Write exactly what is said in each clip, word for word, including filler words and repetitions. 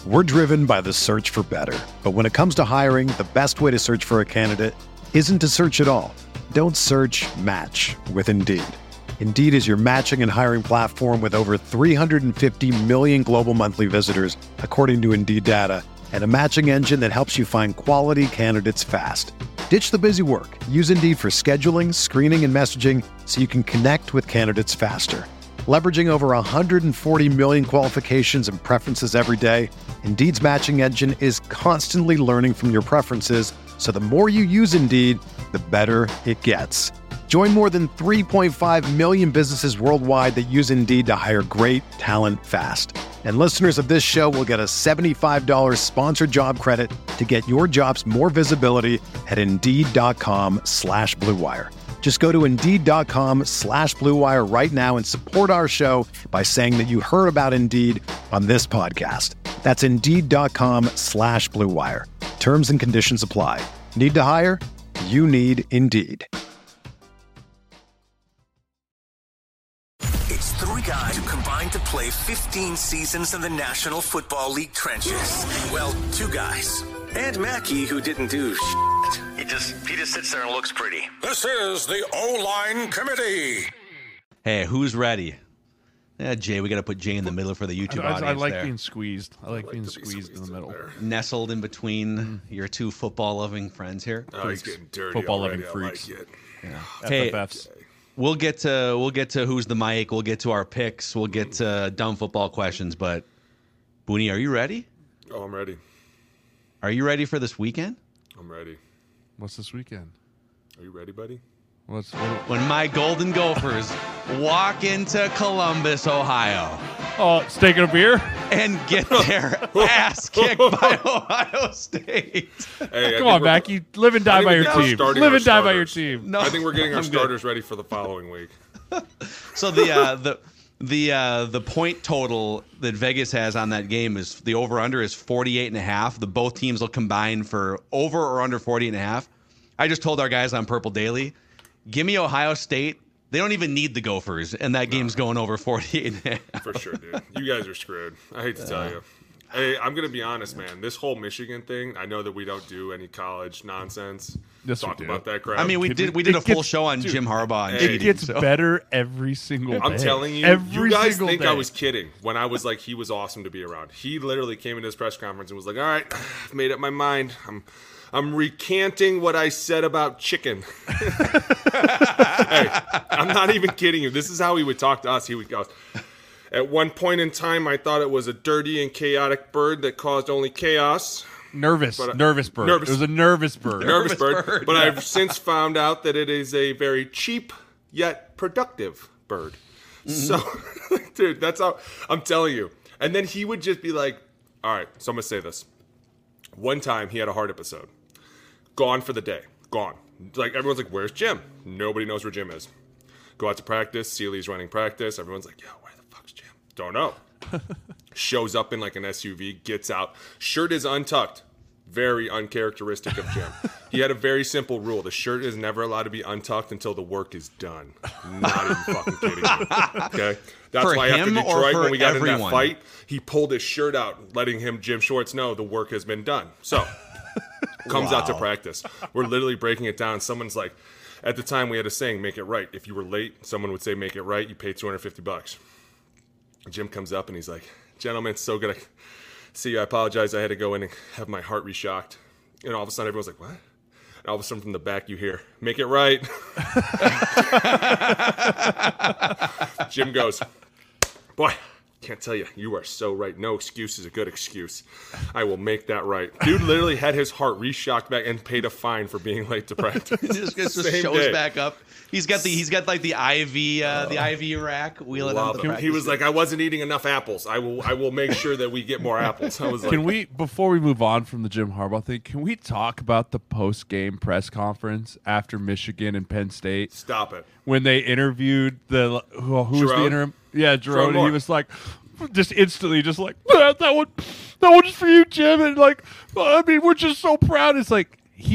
We're driven by the search for better. But when it comes to hiring, the best way to search for a candidate isn't to search at all. Don't search, match with Indeed. Indeed is your matching and hiring platform with over three hundred fifty million global monthly visitors, according to Indeed data, and a matching engine that helps you find quality candidates fast. Ditch the busy work. Use Indeed for scheduling, screening, and messaging so you can connect with candidates faster. Leveraging over one hundred forty million qualifications and preferences every day, Indeed's matching engine is constantly learning from your preferences, so the more you use Indeed, the better it gets. Join more than three point five million businesses worldwide that use Indeed to hire great talent fast. And listeners of this show will get a seventy-five dollars sponsored job credit to get your jobs more visibility at Indeed.com slash Blue Wire. Just go to Indeed.com slash Blue Wire right now and support our show by saying that you heard about Indeed on this podcast. That's Indeed.com slash Blue Wire. Terms and conditions apply. Need to hire? You need Indeed. It's three guys who combined to play fifteen seasons in the National Football League trenches. Well, two guys. And Mackey, who didn't do shit. He just, he just sits there and looks pretty. This is the O-Line Committee. Hey, who's ready? Yeah, Jay, we got to put Jay in the middle for the YouTube I, I, audience I like there. being squeezed. I like, I like being squeezed, be squeezed in the middle. There. Nestled in between mm. your two football-loving friends here. Oh, he's getting dirty Football-loving freaks. Like yeah. Hey, F F Fs. We'll get to we'll get to who's the mic. We'll get to our picks. We'll get to dumb football questions. But Booney, are you ready? Oh, I'm ready. Are you ready for this weekend? I'm ready. What's this weekend? Are you ready, buddy? What's what? When my Golden Gophers walk into Columbus, Ohio. Oh, steak and a beer? And get their ass kicked by Ohio State. Hey, Come on, Mac. You live and die by your team. Live and die by your team. No, I think we're getting our I'm starters good. ready for the following week. So the uh, the the uh, the point total that Vegas has on that game is the over under is forty-eight and a half. The both teams will combine for over or under forty and a half. I just told our guys on Purple Daily, give me Ohio State. They don't even need the Gophers, and that game's no. going over forty-eight and a half. For sure, dude. You guys are screwed. I hate to yeah. tell you. Hey, I'm going to be honest, man. This whole Michigan thing, I know that we don't do any college nonsense. Yes, Talk we about that crap. I mean, we did we did a full show on dude, Jim Harbaugh and hey, cheating. It gets so. better every single day. I'm telling you, every you guys think day. I was kidding when I was like, he was awesome to be around. He literally came into his press conference and was like, all right, I've made up my mind. I'm I'm recanting what I said about chicken. Hey, I'm not even kidding you. This is how he would talk to us. He would go, at one point in time, I thought it was a dirty and chaotic bird that caused only chaos. Nervous, but, uh, nervous bird. Nervous, it was a nervous bird. Nervous, nervous bird. bird. But Yeah. I've since found out that it is a very cheap yet productive bird. Mm-hmm. So, dude, that's how I'm telling you. And then he would just be like, all right, so I'm going to say this. One time he had a heart episode. Gone for the day. Gone. Like, everyone's like, where's Jim? Nobody knows where Jim is. Go out to practice. Sealy's running practice. Everyone's like, yo, where the fuck's Jim? Don't know. Shows up in like an S U V, gets out. Shirt is untucked. Very uncharacteristic of Jim. He had a very simple rule. The shirt is never allowed to be untucked until the work is done. Not even fucking kidding you. Okay? That's for why after Detroit, when we got everyone? in that fight, he pulled his shirt out, letting him, Jim Schwartz, know the work has been done. So, comes wow. out to practice. We're literally breaking it down. Someone's like, at the time we had a saying, make it right. If you were late, someone would say, make it right. You pay two hundred fifty bucks. Jim comes up and he's like, gentlemen, it's so good to see you. I apologize. I had to go in and have my heart reshocked. And all of a sudden, everyone's like, what? And all of a sudden, from the back, you hear, make it right. Jim goes, boy, can't tell you. You are so right. No excuse is a good excuse. I will make that right. Dude literally had his heart reshocked back and paid a fine for being late to practice. He just, just Same shows day. back up. He's got the he's got like the I V uh, the I V rack wheeling on the practice. He was like, I wasn't eating enough apples. I will I will make sure that we get more apples. I was like, can we, before we move on from the Jim Harbaugh thing, can we talk about the post game press conference after Michigan and Penn State? Stop it. When they interviewed the who, who was the Jerome? interim? Yeah, Jerome. Jerome And he was like, just instantly, just like that, that one, that one is for you, Jim. And like, I mean, we're just so proud. It's like he's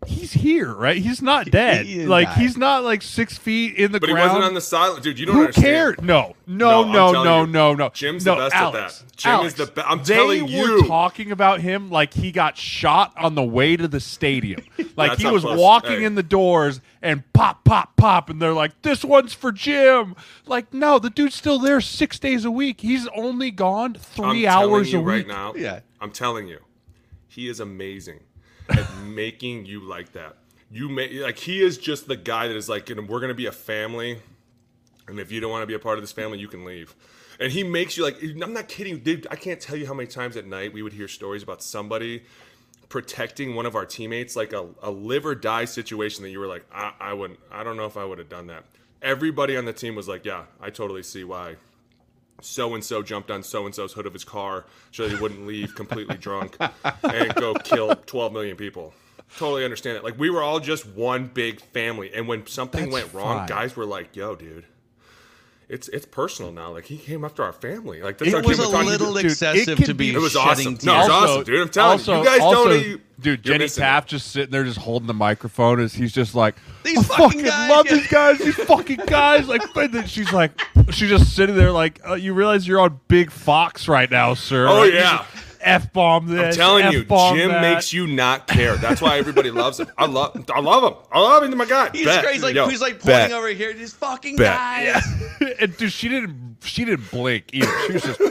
he's here, right? He's not dead. He is like dying. he's not like six feet in the But ground. he wasn't on the sideline, dude. You don't Who understand. cares? No, no, No, I'm no, telling no, you, no, no. Jim's no, the best Alex, at that. Jim Alex, is the best. I'm they telling were you. talking about him like he got shot on the way to the stadium. Like That's he how was close- walking hey. in the doors and pop, pop, pop, and they're like, "This one's for Jim." Like, no, the dude's still there six days a week. He's only gone three I'm hours telling you a right week. now. Yeah. I'm telling you, he is amazing at making you like that. You may like he is just the guy that is like, you know, we're gonna be a family, and if you don't want to be a part of this family, you can leave. And he makes you like. I'm not kidding, dude. I can't tell you how many times at night we would hear stories about somebody protecting one of our teammates, like a, a live or die situation that you were like, I, I wouldn't. I don't know if I would have done that. Everybody on the team was like, yeah, I totally see why. So-and-so jumped on so-and-so's hood of his car so that he wouldn't leave completely drunk and go kill twelve million people. Totally understand it. Like, we were all just one big family. And when something That's went wrong, fine. guys were like, yo, dude, it's it's personal now. Like, he came after our family. Like, that's It how It was Kim a talking- little Dude, it excessive can to be be- It was shedding awesome. tears. No, it was awesome, dude. I'm telling also, you. You guys also, don't you, dude, you're Jenny missing Taft it. just sitting there, just holding the microphone as he's just like, These I fucking fucking guys, love yeah." these guys, these fucking guys. Like, and then she's like, she's just sitting there like, uh, you realize you're on Big Fox right now, sir. Oh, Like, you yeah. just F bomb I'm this. telling you, F-bomb Jim that. makes you not care. That's why everybody loves him. I love, I love him. I love him. My God, He's Bet. crazy. Like, Yo, he's like bet. pointing over here. These fucking Bet. guys. and dude, she didn't, she didn't blink either. She was just.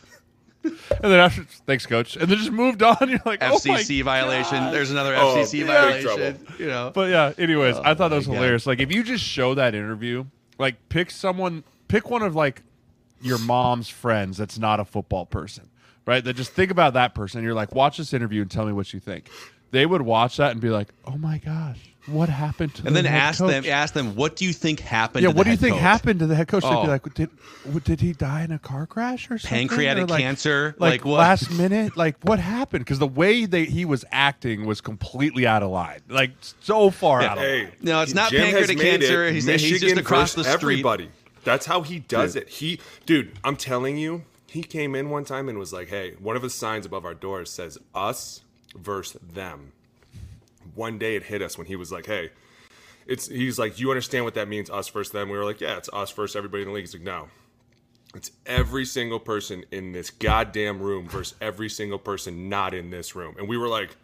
And then after, thanks, coach. And then just moved on. You're like, F C C oh my violation. God. There's another Oh, F C C big violation. trouble. You know. But yeah, anyways, I thought that was my God. hilarious. Like, if you just show that interview, like, pick someone, pick one of like your mom's friends that's not a football person, right? That just think about that person. You're like, watch this interview and tell me what you think. They would watch that and be like, oh my gosh, what happened to and the then head ask coach? them, ask them, what do you think happened? Yeah, to the what do you head think coach? happened to the head coach? They'd Oh. be like, did did he die in a car crash or something? Pancreatic Or like, cancer? Like, Like what? last minute? Like, what happened? Because the way that he was acting was completely out of line. Like, so far out of line. Hey, No, it's not Jim has pancreatic made cancer. it He's- he's just Michigan across the versus street. Everybody. That's how he does it. He, dude, I'm telling you, he came in one time and was like, "Hey, one of the signs above our doors says us versus them." One day it hit us when he was like, "Hey, it's." He's like, "You understand what that means? Us versus them." We were like, "Yeah, it's us versus everybody in the league." He's like, "No." It's every single person in this goddamn room versus every single person not in this room. And we were like,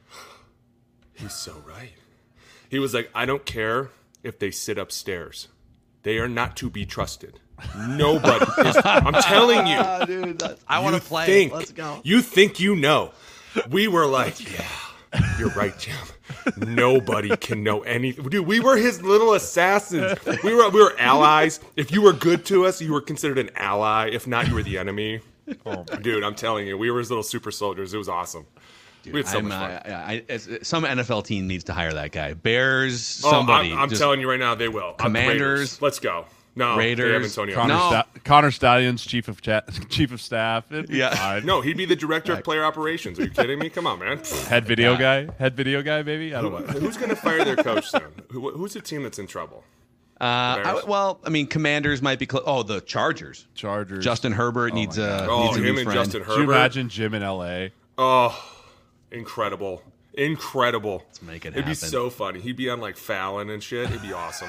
he's so right. He was like, I don't care if they sit upstairs. They are not to be trusted. Nobody is. I'm telling you. Ah, dude, that's- I want You to play. think, Let's go. You think you know. We were like, yeah, you're right, Jim. Nobody can know anything. Dude, we were his little assassins. We were we were allies. If you were good to us, you were considered an ally. If not, you were the enemy. Oh, dude, I'm telling you, we were his little super soldiers. It was awesome. we had so I'm, much fun. uh, I, as, some N F L team needs to hire that guy. Bears, Oh, somebody. I'm, I'm just- telling you right now, they will. Uh, the Commanders. Raiders. Let's go. No, Raiders. they have Antonio. Connor, No. Sta- Connor Stallions, chief of cha- chief of staff. It'd be Yeah. fine. No, he'd be the director of player operations. Are you kidding me? Come on, man. head video guy, head video guy, baby. I don't know. Who's going to fire their coach soon? Who, who's the team that's in trouble? Uh, I, Bears. well, I mean, Commanders might be close. Oh, the Chargers. Chargers. Justin Herbert needs a Oh, needs a him new and friend. Justin Could you Herbert. imagine Jim in L A? Oh, incredible. Incredible. Let's make it It'd be happen. so funny. He'd be on like Fallon and shit. It'd be awesome.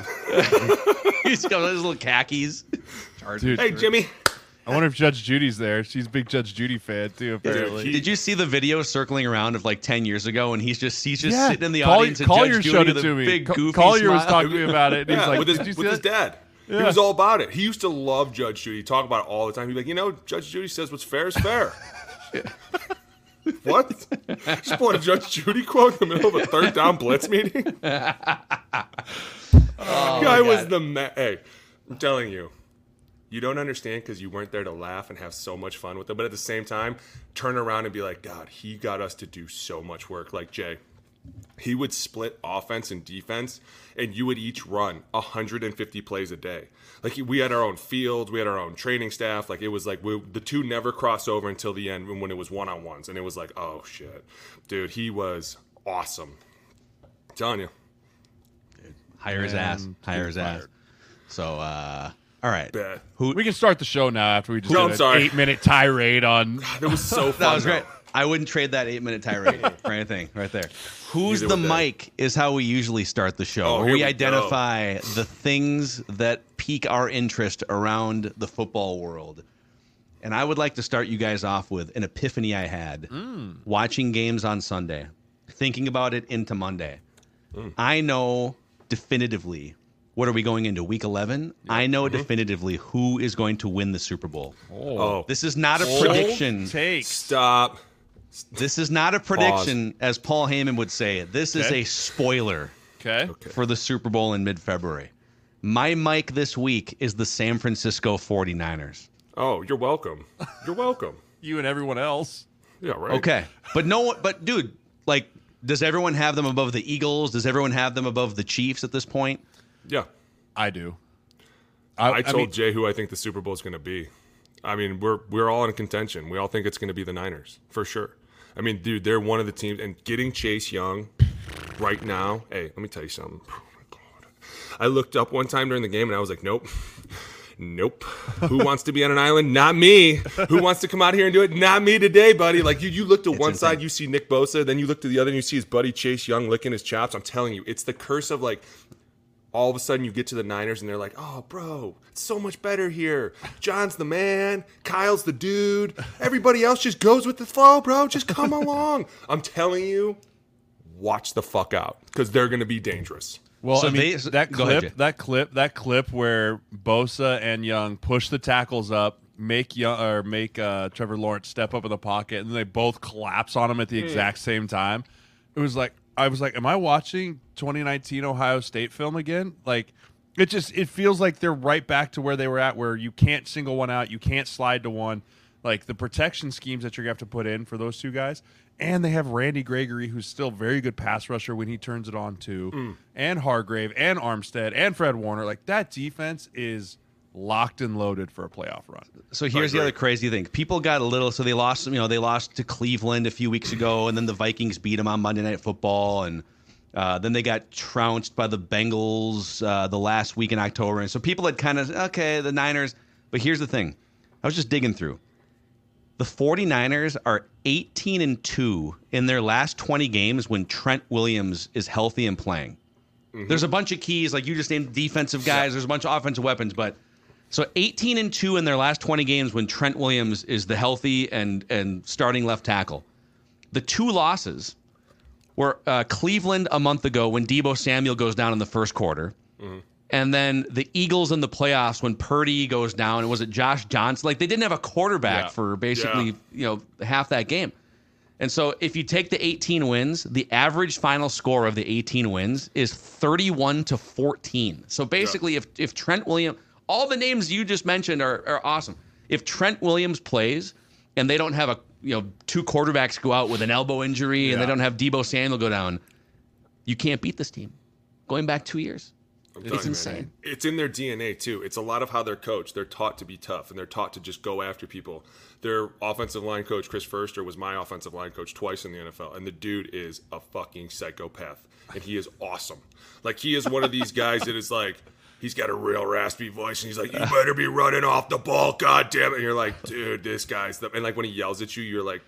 He's got his little khakis. Chargers. Dude, Hey, Jimmy. I wonder if Judge Judy's there. She's a big Judge Judy fan too. Apparently. he- Did you see the video circling around of like ten years ago, and he's just he's just Yeah, sitting in the Collier- audience and Collier Judge Judy showed it with a to me. big Co- goofy Collier was smile. talking to me about it. And he Yeah, was like, with his, "Did you see with his that?" dad. He Yeah. was all about it. He used to love Judge Judy. He'd talk about it all the time. He'd be like, you know, Judge Judy says what's fair is fair. What? Just pulled a Judge Judy quote in the middle of a third down blitz meeting? Oh, Guy was God. the ma- Hey, I'm telling you, you don't understand because you weren't there to laugh and have so much fun with it. But at the same time, turn around and be like, God, he got us to do so much work. Like Jay, he would split offense and defense, and you would each run one hundred fifty plays a day. Like, we had our own fields, we had our own training staff. Like, it was like we, the two never crossed over until the end when it was one-on-ones. And it was like, oh, shit. Dude, he was awesome. I'm telling you. Hire his ass. And Hire his he's ass. fired. So, uh, all right. Bet. Who? We can start the show now after we just No, did I'm an sorry. eight minute tirade on. That was so fun. That was though. great. I wouldn't trade that eight-minute tirade for anything right there. Who's Neither the would they. mic is how we usually start the show. Oh, where here we we identify the things that pique our interest around the football world. And I would like to start you guys off with an epiphany I had Mm. watching games on Sunday, thinking about it into Monday. Mm. I know definitively, what are we going into, week eleven? I know Mm-hmm. definitively who is going to win the Super Bowl. Oh, This is not a Bold prediction. Take. stop. This is not a prediction, as Paul Heyman would say. This is Okay. a spoiler Okay. for the Super Bowl in mid-February. My mic this week is the San Francisco forty-niners. Oh, you're welcome. You're welcome. You and everyone else. Yeah, right. Okay. But no one, but dude, like, does everyone have them above the Eagles? Does everyone have them above the Chiefs at this point? Yeah. I do. I, told mean, Jay who I think the Super Bowl is going to be. I mean, we're we're all in contention. We all think it's going to be the Niners for sure. I mean, dude, they're one of the teams, and getting Chase Young right now. Hey, let me tell you something. Oh my God. I looked up one time during the game and I was like, nope. Nope. Who wants to be on an island? Not me. Who wants to come out here and do it? Not me today, buddy. Like you, you look to one insane. side, you see Nick Bosa, then you look to the other and you see his buddy Chase Young licking his chops. I'm telling you, it's the curse of like all of a sudden you get to the Niners and they're like, oh, bro, it's so much better here. John's the man. Kyle's the dude. Everybody else just goes with the flow, bro. Just come along. I'm telling you, watch the fuck out because they're going to be dangerous. Well, So I mean, they- that go ahead, clip, Jay. that clip, that clip where Bosa and Young push the tackles up, make Young or make uh, Trevor Lawrence step up in the pocket, and then they both collapse on him at the exact same time. It was like I was like, "Am I watching twenty nineteen Ohio State film again?" Like, it just it feels like they're right back to where they were at, where you can't single one out, you can't slide to one. Like the protection schemes that you're gonna have to put in for those two guys. And they have Randy Gregory, who's still a very good pass rusher when he turns it on too, Mm. and Hargrave and Armstead and Fred Warner. Like that defense is locked and loaded for a playoff run. So here's the agree. other crazy thing. People got a little, so they lost, you know, they lost to Cleveland a few weeks ago, and then the Vikings beat them on Monday Night Football, and uh, then they got trounced by the Bengals uh, the last week in October. And so people had kind of, okay, the Niners. But here's the thing. I was just digging through. The forty-niners are eighteen and two in their last twenty games when Trent Williams is healthy and playing. There's a bunch of keys, like you just named defensive guys. There's a bunch of offensive weapons, but so eighteen and two in their last twenty games when Trent Williams is the healthy and and starting left tackle. The two losses were uh, Cleveland a month ago when Deebo Samuel goes down in the first quarter. And then the Eagles in the playoffs when Purdy goes down, and was it Josh Johnson? Like they didn't have a quarterback Yeah. for basically Yeah. you know half that game. And so if you take the eighteen wins, the average final score of the eighteen wins is thirty-one to fourteen. So basically, if if Trent Williams, all the names you just mentioned are, are awesome. If Trent Williams plays and they don't have a you know two quarterbacks go out with an elbow injury and they Yeah. don't have Deebo Samuel go down, you can't beat this team. Going back two years. I'm It's telling you, man. insane. It's in their D N A too. It's a lot of how they're coached. They're taught to be tough, and they're taught to just go after people. Their offensive line coach, Chris Furster, was my offensive line coach twice in the N F L, and the dude is a fucking psychopath, and he is awesome. Like he is one of these guys that is like, he's got a real raspy voice, and he's like, "You better be running off the ball, god damn it!" And you're like, "Dude, this guy's the..." And like when he yells at you, you're like,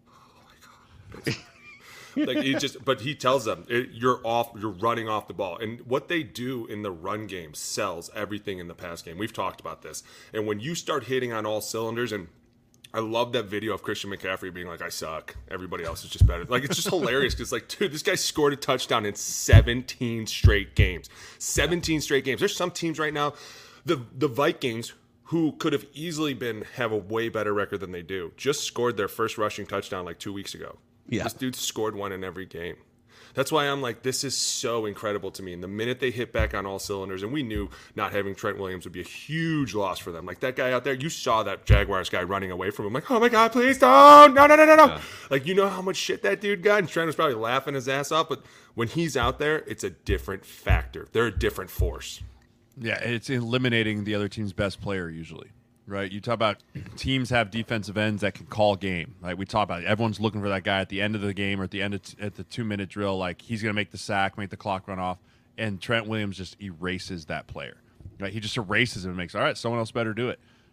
like he just, but he tells them it, you're off, you're running off the ball, and what they do in the run game sells everything in the pass game. We've talked about this, and when you start hitting on all cylinders, and I love that video of Christian McCaffrey being like, "I suck, everybody else is just better." Like it's just hilarious because like, dude, this guy scored a touchdown in seventeen straight games, seventeen straight games. There's some teams right now, the the Vikings, who could have easily been have a way better record than they do, just scored their first rushing touchdown like two weeks ago. Yeah. This dude scored one in every game. That's why I'm like, this is so incredible to me. And the minute they hit back on all cylinders, and we knew not having Trent Williams would be a huge loss for them. Like that guy out there, you saw that Jaguars guy running away from him. Like, oh my God, please don't. No, no, no, no, no. Yeah. Like, you know how much shit that dude got? And Trent was probably laughing his ass off. But when he's out there, it's a different factor. They're a different force. Yeah, it's eliminating the other team's best player usually, right? You talk about teams have defensive ends that can call game. Like we talk about, it. Everyone's looking for that guy at the end of the game or at the end of t- at the two minute drill. Like he's going to make the sack, make the clock run off, and Trent Williams just erases that player. Right? He just erases him and makes all right. Someone else better do it.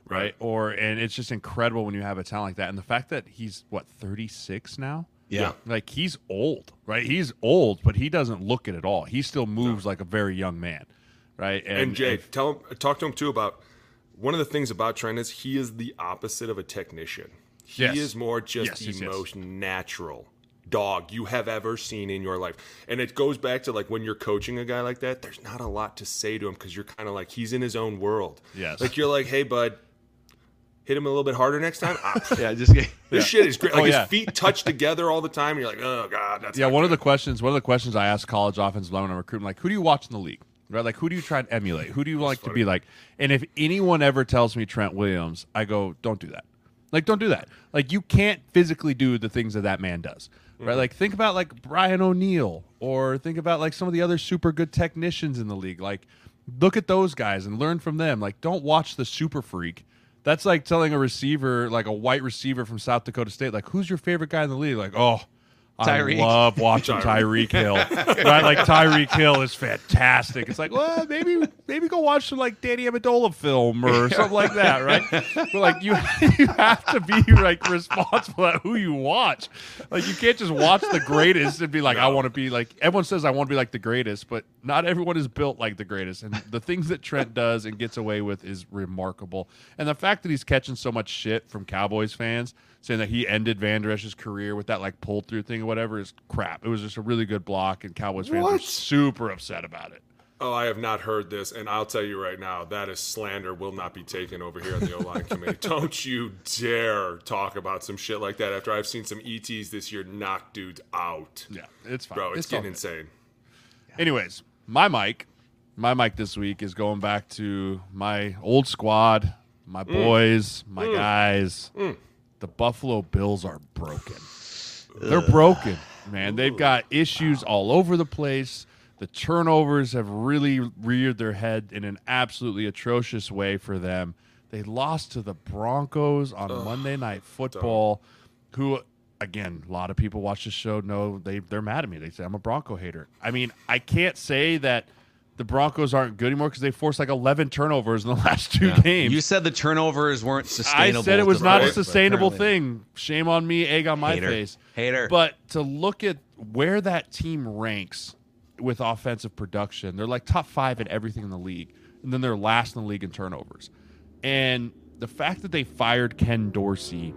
right? Right. Or and it's just incredible when you have a talent like that. And the fact that he's what thirty-six now, Yeah. like he's old, right? He's old, but he doesn't look it at all. He still moves like a very young man, right? And, Jay, if- tell him, talk to him too about one of the things about Trent is he is the opposite of a technician. He Yes. is more just Yes, the yes, yes. most natural dog you have ever seen in your life. And it goes back to like when you're coaching a guy like that, there's not a lot to say to him because you're kind of like he's in his own world. Yes. Like you're like, hey, bud, hit him a little bit harder next time. Ah, Yeah, just get, this shit is great. Like Oh, his yeah. feet touch together all the time. And you're like, oh god, that's Yeah, not one of good. the questions, one of the questions I ask college offensive linemen I'm recruiting, like, who do you watch in the league? Right, like, who do you try and emulate? Who do you like to be like? And if anyone ever tells me Trent Williams, I go, don't do that. Like, don't do that. Like, you can't physically do the things that that man does. Right, like think about like Brian O'Neill, or think about like some of the other super good technicians in the league. Like, look at those guys and learn from them. Like, don't watch the super freak. That's like telling a receiver, like a white receiver from South Dakota State, like, who's your favorite guy in the league? Like, oh, Tyreek. I love watching Tyreek Hill. Right, like Tyreek Hill is fantastic. It's like, well, maybe maybe go watch some like Danny Amendola film or something like that, right? But like you you have to be like responsible at who you watch. Like you can't just watch the greatest and be like, I want to be like everyone says I want to be like the greatest, but not everyone is built like the greatest. And the things that Trent does and gets away with is remarkable. And the fact that he's catching so much shit from Cowboys fans saying that he ended Van Der Esch's career with that like pull through thing or whatever is crap. It was just a really good block, and Cowboys fans are What? super upset about it. Oh, I have not heard this, and I'll tell you right now, that is slander will not be taken over here on the O-line committee. Don't you dare talk about some shit like that after I've seen some E Ts this year knock dudes out. Yeah, it's fine. Bro, it's, all getting good. insane. Anyways, my mic, my mic this week is going back to my old squad, my boys, my guys. The Buffalo Bills are broken. They're broken, man. They've got issues all over the place. The turnovers have really reared their head in an absolutely atrocious way for them. They lost to the Broncos on Monday Night Football, who, again, a lot of people watch the show know they, they're mad at me. They say I'm a Bronco hater. I mean, I can't say that the Broncos aren't good anymore because they forced like eleven turnovers in the last two games. You said the turnovers weren't I sustainable. said it was to not a both, but sustainable apparently- thing. Shame on me, egg on my Hater. face. Hater. But to look at where that team ranks with offensive production, they're like top five in everything in the league. And then they're last in the league in turnovers. And the fact that they fired Ken Dorsey,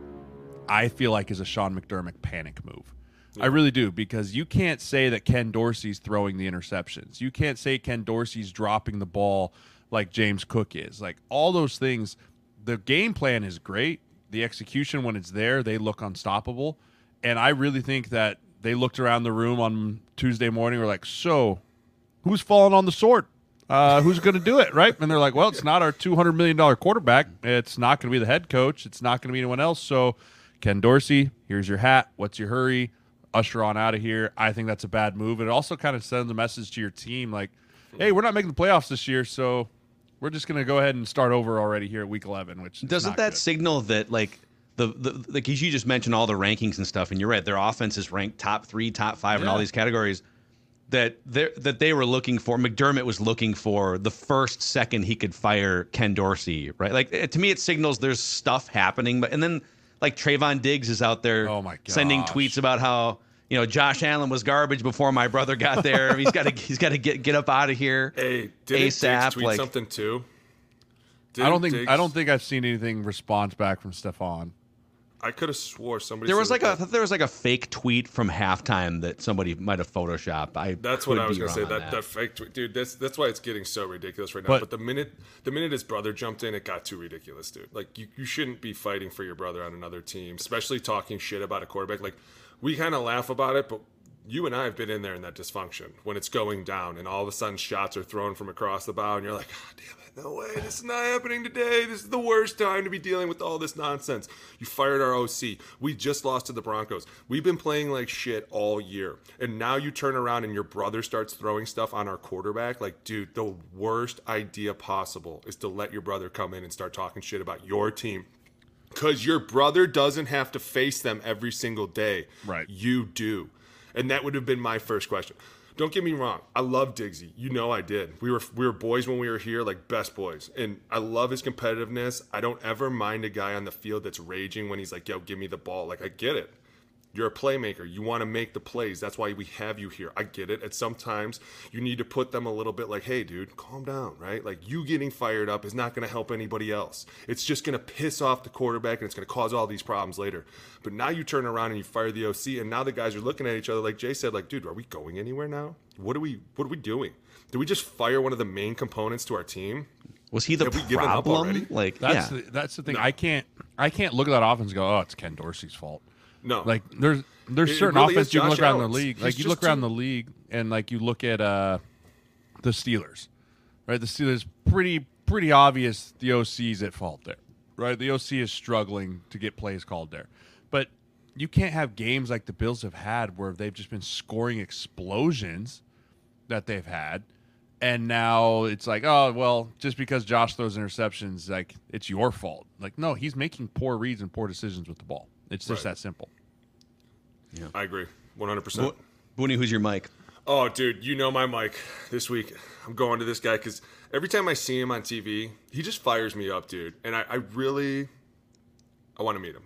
I feel like is a Sean McDermott panic move. I really do, because you can't say that Ken Dorsey's throwing the interceptions. You can't say Ken Dorsey's dropping the ball like James Cook is. Like, all those things, the game plan is great. The execution, when it's there, they look unstoppable. And I really think that they looked around the room on Tuesday morning, were like, so who's falling on the sword? Uh, who's going to do it, right? And they're like, well, it's not our two hundred million dollars quarterback. It's not going to be the head coach. It's not going to be anyone else. So, Ken Dorsey, here's your hat. What's your hurry? Usher on out of here. I think that's a bad move. And it also kind of sends a message to your team like, hey, we're not making the playoffs this year, so we're just going to go ahead and start over already here at week eleven, which is Doesn't not that good. signal that, like, the, the like you just mentioned all the rankings and stuff, and you're right, their offense is ranked top three, top five in all Yeah. these categories, that they that they were looking for, McDermott was looking for the first second he could fire Ken Dorsey, right? Like, it, to me, it signals there's stuff happening. But and then, like, Trayvon Diggs is out there Oh, my sending gosh. tweets about how, you know, Josh Allen was garbage before my brother got there. he's got to he's got to get get up out of here. Hey, didn't ASAP, Diggs tweet like- something too? I don't Didn't think Diggs- I don't think I've seen anything response back from Stephon. I could have swore somebody. There was said like a I that. thought there was like a fake tweet from halftime that somebody might have photoshopped. I That's could what I was be gonna say. wrong That, on that fake tweet, dude. That's that's why it's getting so ridiculous right now. But- But, the minute the minute his brother jumped in, it got too ridiculous, dude. Like you, you shouldn't be fighting for your brother on another team, especially talking shit about a quarterback. Like we kind of laugh about it, but you and I have been in there in that dysfunction when it's going down, and all of a sudden shots are thrown from across the bow, and you're like, God damn it, no way, this is not happening today. This is the worst time to be dealing with all this nonsense. You fired our O C. We just lost to the Broncos. We've been playing like shit all year, and now you turn around and your brother starts throwing stuff on our quarterback. Like, dude, the worst idea possible is to let your brother come in and start talking shit about your team. Because your brother doesn't have to face them every single day. Right. You do. And that would have been my first question. don't get me wrong. I love Diggsy. You know I did. We were we were boys when we were here, like best boys. And I love his competitiveness. I don't ever mind a guy on the field that's raging when he's like, yo, give me the ball. Like, I get it. You're a playmaker. You want to make the plays. That's why we have you here. I get it. And sometimes you need to put them a little bit like, hey, dude, calm down, right? Like, you getting fired up is not going to help anybody else. It's just going to piss off the quarterback, and it's going to cause all these problems later. But now you turn around and you fire the O C, and now the guys are looking at each other like Jay said, like, dude, are we going anywhere now? What are we what are we doing? Did we just fire one of the main components to our team? Was he the Have we given up already? problem? Like, That's yeah. the, that's the thing. No. I can't I can't look at that offense and go, oh, it's Ken Dorsey's fault. No. Like there's there's It- it certain really offense is you can Josh look around Allen's. the league. He's Like you just look around too- the league and like you look at uh the Steelers. Right? The Steelers pretty pretty obvious the O C's at fault there. Right? The O C is struggling to get plays called there. But you can't have games like the Bills have had where they've just been scoring explosions that they've had. And now it's like, oh, well, just because Josh throws interceptions, like, it's your fault. Like, no, he's making poor reads and poor decisions with the ball. It's just Right. that simple. I agree. one hundred percent. Bo- Booney, who's your mic? Oh, dude, you know my mic this week. I'm going to this guy because every time I see him on T V, he just fires me up, dude. And I, I really, I want to meet him.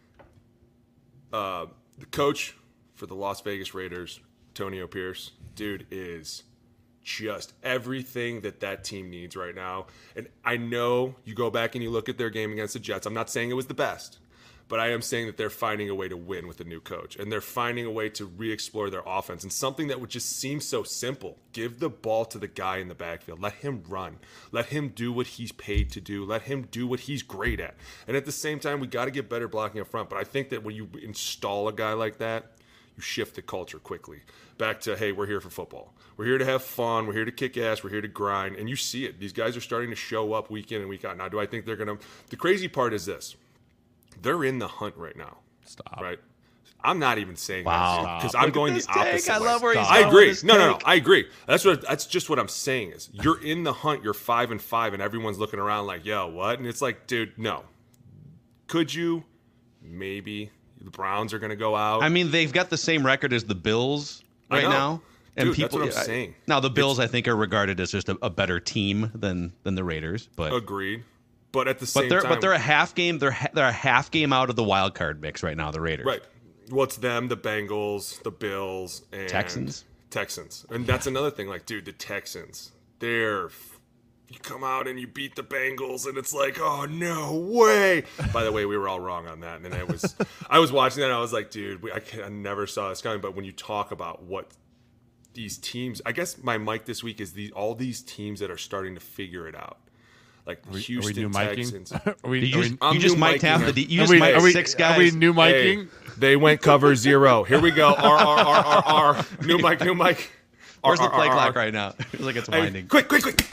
Uh, the coach for the Las Vegas Raiders, Antonio Pierce, dude, is just everything that that team needs right now. And I know you go back and you look at their game against the Jets. I'm not saying it was the best, but I am saying that they're finding a way to win with a new coach, and they're finding a way to re-explore their offense. And something that would just seem so simple: give the ball to the guy in the backfield, let him run, let him do what he's paid to do, let him do what he's great at. And at the same time, we got to get better blocking up front. But I think that when you install a guy like that, you shift the culture quickly back to, hey, we're here for football. We're here to have fun. We're here to kick ass. We're here to grind. And you see it. These guys are starting to show up week in and week out. Now, do I think they're going to – the crazy part is this. They're in the hunt right now. Stop. Right? I'm not even saying Wow. that because Look I'm at going this the take. opposite I way. love where he's I going agree. with this No, no, no. take. I agree. That's what. That's just what I'm saying is you're in the hunt. You're five and five, and everyone's looking around like, yo, what? And it's like, dude, no. Could you? Maybe. The Browns are going to go out. I mean, they've got the same record as the Bills I right know. now. And Dude, that's people, what I'm I- saying. Now, the Bills, I think, are regarded as just a, a better team than than the Raiders, but Agreed. But at the same but they're time, but they're a half game. They're ha- they're a half game out of the wild card mix right now. The Raiders, right. Well, it's them, the Bengals, the Bills, and Texans. Texans, and that's another thing. Like, dude, the Texans, they're. You come out and you beat the Bengals, and it's like, oh no way! By the way, we were all wrong on that, and I was, I was watching that, and I was like, dude, we, I, can, I never saw this coming. But when you talk about what these teams, I guess my mic this week is the all these teams that are starting to figure it out, like the Are we Houston new Texans. miking? Are we, You are just, we, I'm you just new mic'd half miking the. it. D- you are just we, mic'd are we, six are guys. we new Hey, miking? they went cover zero. Here we go. R R R R R. New mic. New mic. Where's R, the play R, R, clock R. right now? It's like it's Hey, winding. quick, quick, quick.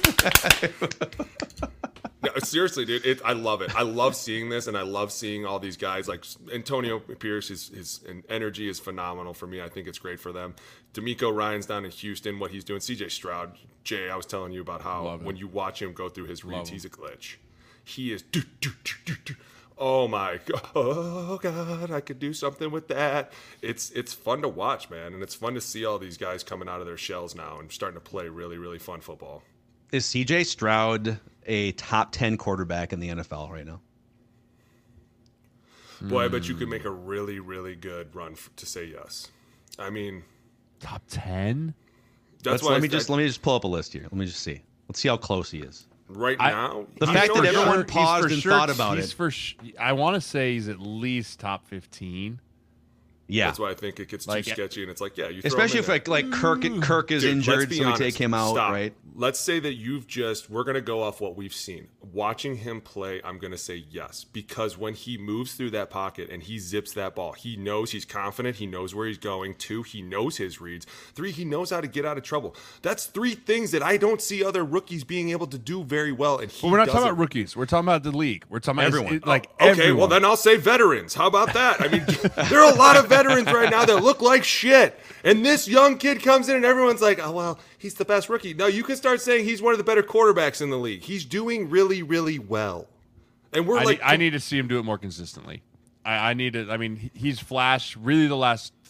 No, seriously, dude, it, I love it. I love seeing this, and I love seeing all these guys. Like Antonio Pierce, his, his energy is phenomenal for me. I think it's great for them. D'Amico Ryan's down in Houston, what he's doing. C J Stroud, Jay, I was telling you about how Love it. when you watch him go through his reads, Love him. he's a glitch. He is. Do, do, do, do, do. Oh my god! Oh god! I could do something with that. It's it's fun to watch, man, and it's fun to see all these guys coming out of their shells now and starting to play really, really fun football. Is C J Stroud a top ten quarterback in the N F L right now? Boy, I bet you could make a really, really good run f- to say yes. I mean, Top ten? that's Let's- why let I me th- just let me just pull up a list here. Let me just see. Let's see how close he is. right I- now. The he's fact for that sure- everyone He's paused for and sure- thought about he's it. For sh- I want to say he's at least top fifteen. Yeah, That's why I think it gets Like- too sketchy, and it's like, yeah, you throw especially him if in like like Kirk Kirk is Dude, let's injured, be so we honest. take him out, Stop. right? Let's say that you've just, we're going to go off what we've seen. Watching him play, I'm going to say yes. Because when he moves through that pocket and he zips that ball, he knows he's confident. He knows where he's going. Two, he knows his reads. Three, he knows how to get out of trouble. That's three things that I don't see other rookies being able to do very well. And he But we're not does talking it. about rookies. We're talking about the league. We're talking about Everyone. it- like Okay, everyone. well then I'll say veterans. How about that? I mean, there are a lot of veterans right now that look like shit. And this young kid comes in and everyone's like, oh, well, he's the best rookie. No, you can start saying he's one of the better quarterbacks in the league. He's doing really, really well. And we're I, like, need, I need to see him do it more consistently. I, I need to. I mean, he- he's flashed really the last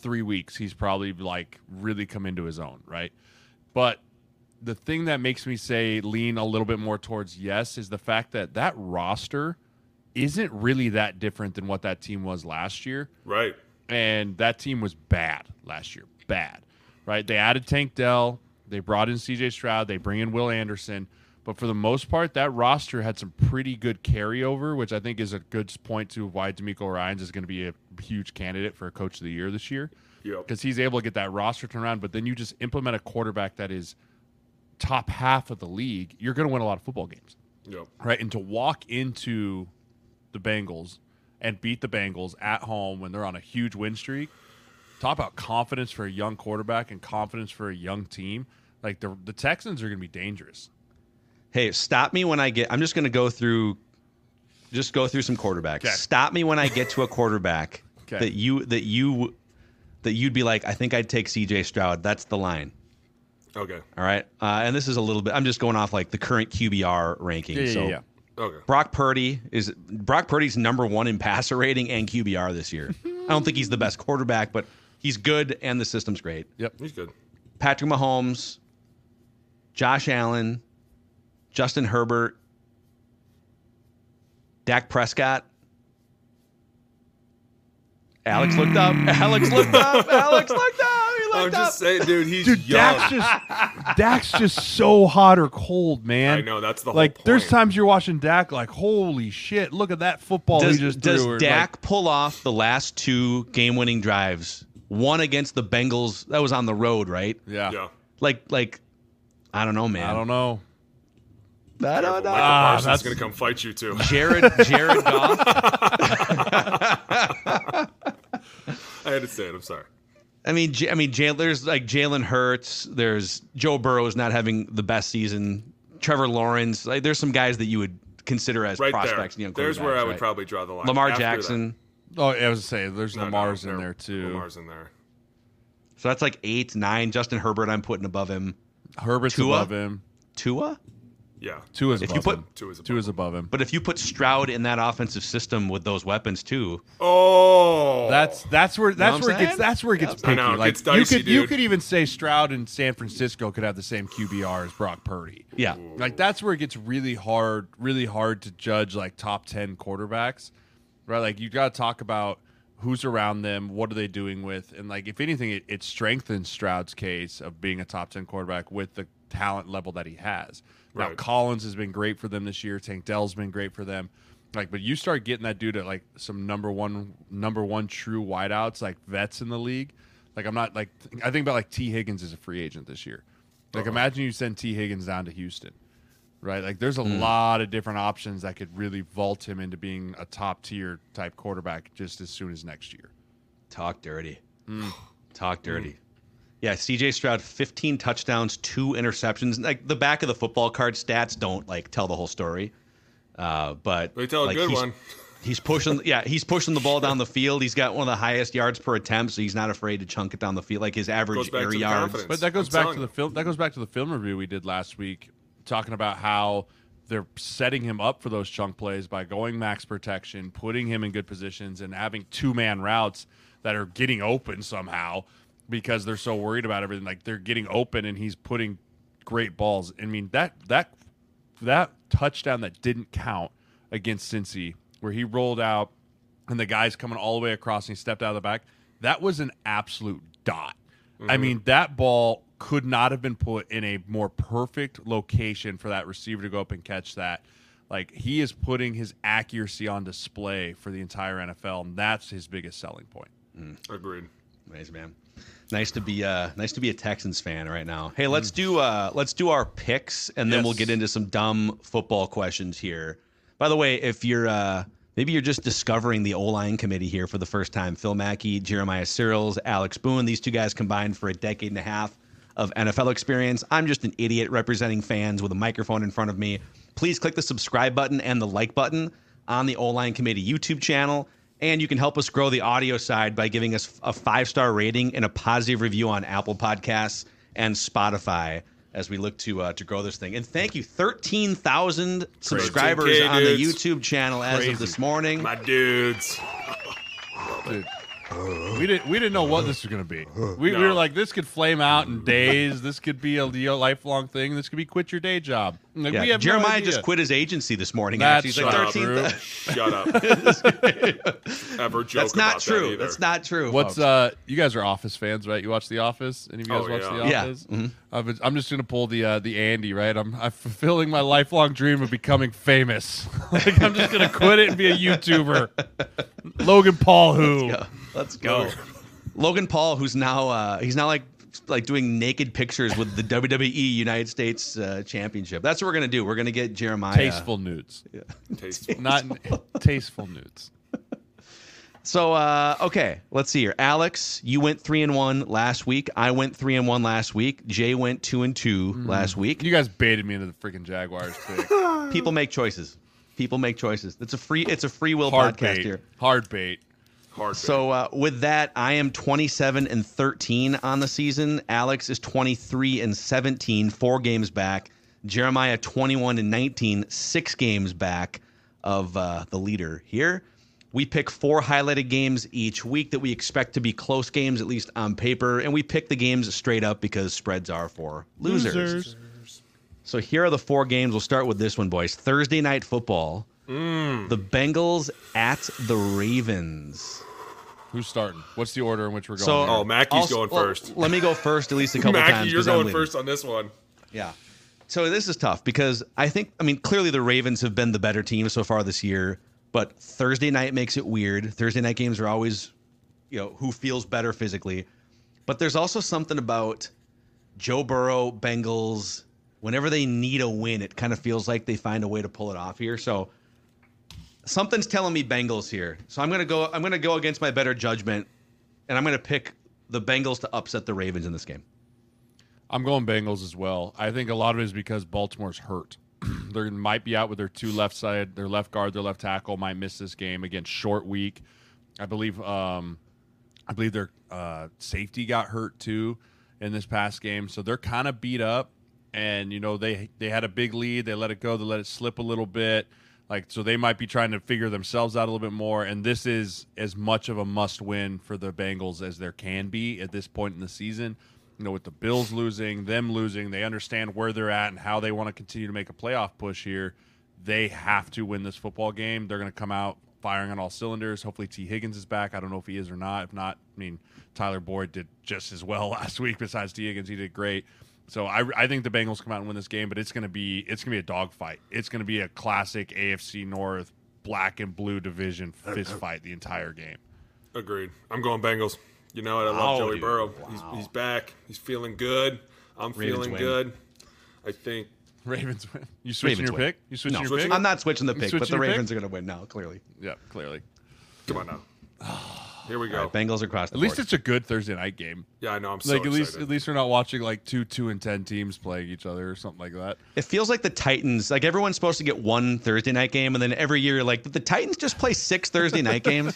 three weeks, he's probably like really come into his own, right? But the thing that makes me say lean a little bit more towards yes is the fact that that roster isn't really that different than what that team was last year. Right. And that team was bad last year. Bad. Right? They added Tank Dell. They brought in C J Stroud. They bring in Will Anderson. But for the most part, that roster had some pretty good carryover, which I think is a good point to why DeMeco Ryans is going to be a huge candidate for a Coach of the Year this year. Yep. Because he's able to get that roster turned around. But then you just implement a quarterback that is top half of the league, you're going to win a lot of football games. Yep. Right? And to walk into the Bengals and beat the Bengals at home when they're on a huge win streak, talk about confidence for a young quarterback and confidence for a young team. Like, the the Texans are going to be dangerous. Hey, stop me when I get – I'm just going to go through – just go through some quarterbacks. Okay. Stop me when I get to a quarterback Okay. that you that you that you'd be like, I think I'd take C J Stroud. That's the line. Okay. All right. Uh, and this is a little bit – I'm just going off like the current Q B R ranking. Yeah, yeah, so yeah. Okay. Brock Purdy is – Brock Purdy's number one in passer rating and Q B R this year. I don't think he's the best quarterback, but he's good and the system's great. Yep. He's good. Patrick Mahomes, Josh Allen, Justin Herbert, Dak Prescott. Alex looked up. Alex looked up. Alex looked up. He I'm looked just up. saying, dude, he's Dude, young. Dak's just Dak's just so hot or cold, man. I know, that's the whole like. There's point. times you're watching Dak, like, holy shit, look at that football Does, he just does threw. Or, Dak like, pull off the last two game-winning drives? One against the Bengals. That was on the road, right? yeah. Yeah. Like, like, I don't know, man. I don't know. I don't know. Michael Ah, Parsons that's- is going to come fight you, too. Jared, Jared Goff. I had to say it. I'm sorry. I mean, J- I mean, J- there's like Jalen Hurts. There's Joe Burrow's not having the best season. Trevor Lawrence. Like, there's some guys that you would consider as Right prospects. there. You know, There's where I would right? probably draw the line. Lamar After Jackson. Oh, I was gonna say there's that. No, Lamar's no, in no, there too. Lamar's in there. So that's like eight, nine. Justin Herbert, I'm putting above him. Herbert's Tua? above him. Tua. Yeah. Tua's If above you put- him. Two is above. Two is above him. But if you put Stroud in that offensive system with those weapons too, Oh. That's that's where that's what where I'm it gets saying? that's where it gets I picky. know, it like gets dicey, you could you dude. could even say Stroud in San Francisco could have the same Q B R as Brock Purdy. yeah. Like that's where it gets really hard, really hard to judge like top ten quarterbacks, right? Like you got to talk about who's around them, what are they doing with, and like if anything, it, it strengthens Stroud's case of being a top ten quarterback with the talent level that he has. Now Right. Collins has been great for them this year. Tank Dell's been great for them. Like, but you start getting that dude at like some number one, number one true wideouts, like vets in the league. Like I'm not like I think about like T Higgins as a free agent this year. Like imagine you send T Higgins down to Houston, right? Like there's a lot of different options that could really vault him into being a top tier type quarterback just as soon as next year. Talk dirty. Talk dirty. Yeah, C J Stroud, fifteen touchdowns, two interceptions. Like the back of the football card stats don't like tell the whole story. Uh, but They tell a like, good he's, one. He's pushing, yeah, he's pushing the ball down the field. He's got one of the highest yards per attempt, so he's not afraid to chunk it down the field. Like his average Goes back air to the yards. confidence. But that goes I'm back telling to the you. film. That goes back to the film review we did last week, talking about how they're setting him up for those chunk plays by going max protection, putting him in good positions, and having two man routes that are getting open somehow because they're so worried about everything. Like they're getting open, and he's putting great balls. I mean that that that touchdown that didn't count against Cincy, where he rolled out and the guy's coming all the way across and he stepped out of the back. That was an absolute dot. I mean, that ball could not have been put in a more perfect location for that receiver to go up and catch that. Like, he is putting his accuracy on display for the entire N F L, and that's his biggest selling point. Agreed. Nice, man. Nice to be uh nice to be a Texans fan right now. Hey, let's do uh let's do our picks and then Yes. we'll get into some dumb football questions here. By the way, if you're uh maybe you're just discovering the O-line committee here for the first time, Phil Mackey, Jeremiah Searles, Alex Boone, these two guys combined for a decade and a half of N F L experience. I'm just an idiot representing fans with a microphone in front of me. Please click the subscribe button and the like button on the O-line committee YouTube channel. And you can help us grow the audio side by giving us a five-star rating and a positive review on Apple Podcasts and Spotify as we look to uh, to grow this thing. And thank you, thirteen thousand subscribers thirteen K on the dudes. YouTube channel as Crazy. of this morning. My dudes. Dude, We didn't we didn't know what this was going to be. We, No. we were like, this could flame out in days. This could be a, a lifelong thing. This could be quit your day job. Like, Yeah, we have no Jeremiah idea. just quit his agency this morning. That's Actually, he's like shut up, thirteenth. Shut up. Ever joke That's not about true. that either. That's not true. What's folks. uh? You guys are Office fans, right? You watch The Office? Any of you guys Oh, watch yeah. The Yeah. Office? Mhm. I've been- I'm just gonna pull the uh, the Andy, right? I'm I'm fulfilling my lifelong dream of becoming famous. Like I'm just gonna quit it and be a YouTuber. Logan Paul, who? Yeah, let's go. Logan Paul, who's now uh, he's now like like doing naked pictures with the W W E United States uh, Championship. That's what we're gonna do. We're gonna get Jeremiah. Tasteful nudes, Tasteful. not tasteful nudes. So uh, okay, let's see here. Alex, you went three and one last week. I went three and one last week. Jay went two and two last week. You guys baited me into the freaking Jaguars pick. People make choices. People make choices. It's a free. It's a free will Hard podcast bait. here. Hard bait. Hard. So uh, with that, I am twenty-seven and thirteen on the season. Alex is twenty-three and seventeen, four games back. Jeremiah twenty-one and nineteen, six games back of uh, the leader here. We pick four highlighted games each week that we expect to be close games, at least on paper, and we pick the games straight up because spreads are for losers. Losers. So here are the four games. We'll start with this one, boys. Thursday night football. Mm. The Bengals at the Ravens. Who's starting? What's the order in which we're going? So, here? Oh, Mackey's also- going well, first. let me go first at least a couple Mackie, times. you're 'cause I'm going leading. first on this one. Yeah. So this is tough because I think, I mean, clearly the Ravens have been the better team so far this year, but Thursday night makes it weird. Thursday night games are always, you know, who feels better physically. But there's also something about Joe Burrow, Bengals, whenever they need a win, it kind of feels like they find a way to pull it off here. So something's telling me Bengals here. So I'm going to go, I'm going to go against my better judgment, and I'm going to pick the Bengals to upset the Ravens in this game. I'm going Bengals as well. I think a lot of it is because Baltimore's hurt. They might be out with their two left side, their left guard, their left tackle might miss this game. Again, short week. I believe um, I believe their uh, safety got hurt too in this past game. So they're kind of beat up. And, you know, they they had a big lead. They let it go. They let it slip a little bit. Like, so they might be trying to figure themselves out a little bit more. And this is as much of a must-win for the Bengals as there can be at this point in the season. You know, with the Bills losing, them losing, they understand where they're at and how they want to continue to make a playoff push here. They have to win this football game. They're going to come out firing on all cylinders. Hopefully T. Higgins is back. I don't know if he is or not. If not, I mean, Tyler Boyd did just as well last week. Besides T. Higgins, he did great. So I, I think the Bengals come out and win this game, but it's going to be it's going to be a dogfight. It's going to be a classic A F C North black and blue division fist fight the entire game. Agreed. I'm going Bengals. You know it. I love Oh, Joey dude. Burrow. Wow. He's, he's back. He's feeling good. I'm Ravens feeling win. good. I think. Ravens win. You switching Ravens your win. pick? You switching No, your Switching pick? I'm not switching the You pick, but switching the your Ravens pick? are going to win now, clearly. Yeah, clearly. Come on now. Here we go. All right, Bengals are across the At least board. it's a good Thursday night game. Yeah, I know. I'm so Like at least excited. at least we're not watching like two two and ten teams playing each other or something like that. It feels like the Titans, like everyone's supposed to get one Thursday night game, and then every year, you're like, did the Titans just play six Thursday night games?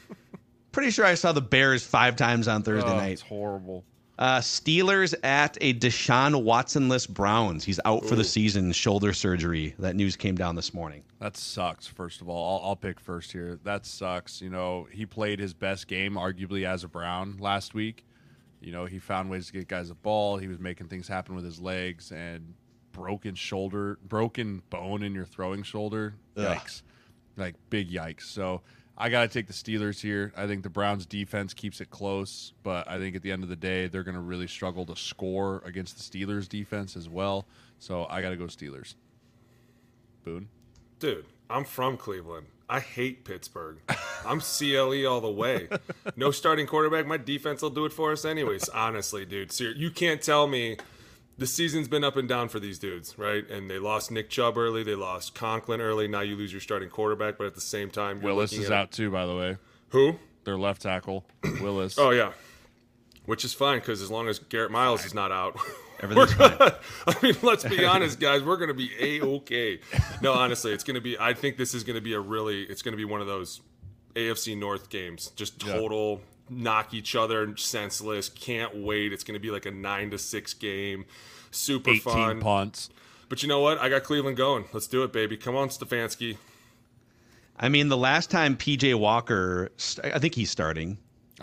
Pretty sure I saw the Bears five times on Thursday Oh, night. it's horrible. Uh, Steelers at a Deshaun Watson-less Browns. He's out for the season, shoulder surgery. That news came down this morning. That sucks. First of all, I'll, I'll pick first here. That sucks. You know, he played his best game, arguably as a Brown last week. You know, he found ways to get guys a ball. He was making things happen with his legs, and broken shoulder, broken bone in your throwing shoulder. Ugh. Yikes! Like big yikes. So I got to take the Steelers here. I think the Browns defense keeps it close, but I think at the end of the day, they're going to really struggle to score against the Steelers defense as well. So I got to go Steelers. Boone. Dude, I'm from Cleveland. I hate Pittsburgh. I'm C L E all the way. No starting quarterback. My defense will do it for us anyways. Honestly, dude. Ser- you can't tell me the season's been up and down for these dudes, right? And they lost Nick Chubb early. They lost Conklin early. Now you lose your starting quarterback, but at the same time, you're Willis looking is at- out too, by the way. Who? Their left tackle, Willis. Oh, yeah. Which is fine because as long as Garrett Miles is not out, Everything's we're fine. gonna- I mean, let's be honest, guys. We're going to be A-okay. No, honestly, it's going to be – I think this is going to be a really – it's going to be one of those A F C North games. Just total knock each other senseless. Can't wait. It's going to be like a nine to six game. Super eighteen fun. punts. But you know what? I got Cleveland going. Let's do it, baby. Come on, Stefanski. I mean, the last time P J Walker, st- I think he's starting.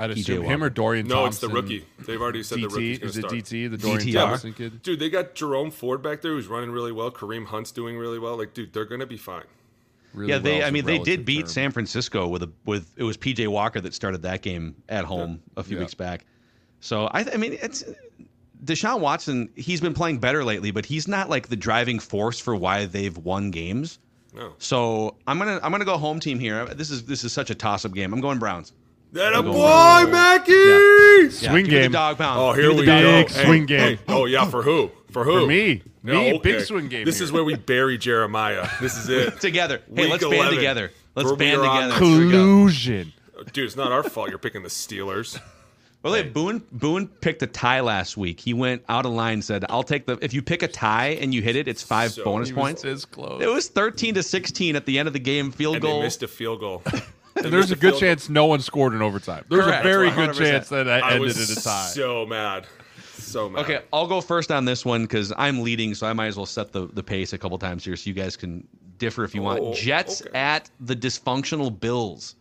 I'd P J assume him or Dorian No, it's Thompson. the rookie. They've already said D T, the rookie's going is to it start. D T, the Dorian D T R? Thompson kid? Dude, they got Jerome Ford back there who's running really well. Kareem Hunt's doing really well. Like, dude, they're going to be fine. Really Yeah, they. well is I a mean, they did relative beat term. San Francisco with a with it was P J Walker that started that game at home a few Yeah. weeks back. So I, I mean, it's Deshaun Watson. He's been playing better lately, but he's not like the driving force for why they've won games. No. So I'm gonna I'm gonna go home team here. This is this is such a toss up game. I'm going Browns. That a I'm going boy, Browns. Mackie! Yeah, Swing give me game. the dog pound. Oh, Give here me the we dog go. Big swing game. Hey. Oh, yeah, for who? For who? For me. Yeah, Me, okay. big swing game. This here. is where we bury Jeremiah. This is it. Together. Hey, Week let's band eleven. together. Let's We're- band we're on together. this. Here we go. collusion. Dude, it's not our fault you're picking the Steelers. Well, hey, Boone Boone picked a tie last week. He went out of line, said, "I'll take the if you pick a tie and you hit it, it's five So- bonus He points." This close. It was thirteen to sixteen at the end of the game. Field And goal. they missed a field goal. They And there's missed a good field chance no one scored in overtime. There's Correct. a very That's one good hundred percent. chance that it goal. I ended was in a tie. so mad. So mad. Okay, I'll go first on this one because I'm leading, so I might as well set the, the pace a couple times here so you guys can differ if you Oh, want. Jets okay. at the dysfunctional Bills.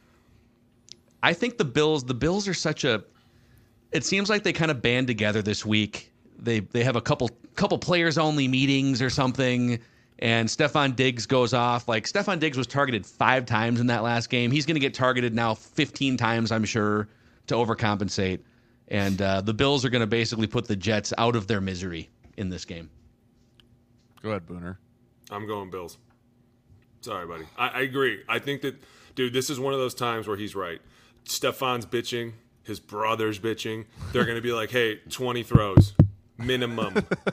I think the Bills, the Bills are such a. It seems like they kind of band together this week. They they have a couple couple players only meetings or something, and Stephon Diggs goes off. Like Stephon Diggs was targeted five times in that last game. He's going to get targeted now fifteen times, I'm sure, to overcompensate. And uh, the Bills are going to basically put the Jets out of their misery in this game. Go ahead, Booner. I'm going Bills. Sorry, buddy. I, I agree. I think that, dude, this is one of those times where he's right. Stefan's bitching. His brother's bitching. They're going to be like, hey, twenty throws. Minimum.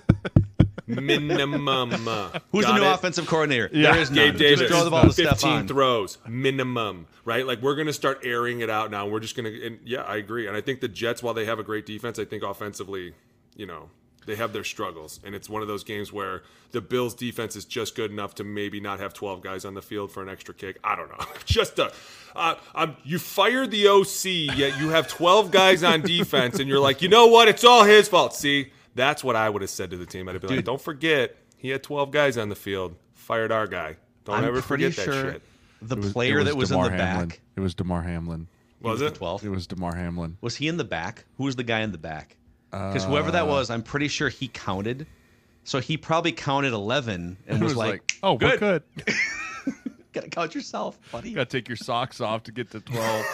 Minimum. Who's Got the new it? offensive coordinator? Yeah. There is Gabe none. Davis. Just throw the ball to fifteen Stephon. throws. Minimum. Right? Like, we're going to start airing it out now. We're just going to, and yeah, I agree. And I think the Jets, while they have a great defense, I think offensively, you know, they have their struggles. And it's one of those games where the Bills' defense is just good enough to maybe not have twelve guys on the field for an extra kick. I don't know. Just a, uh, um, you fired the O C, yet you have twelve guys on defense, and you're like, you know what? It's all his fault. See, that's what I would have said to the team. I'd have been like, don't forget, he had twelve guys on the field, fired our guy. Don't I'm ever pretty forget that sure shit. the It was- player it that was in DeMar the Hamlin. back. It was DeMar Hamlin. Was the it? twelve. It was DeMar Hamlin. Was he in the back? Who was the guy in the back? Because whoever that was, I'm pretty sure he counted. So he probably counted eleven and It was, was like, like, oh, good. we're good. Gotta count yourself, buddy. Got to take your socks off to get to twelve.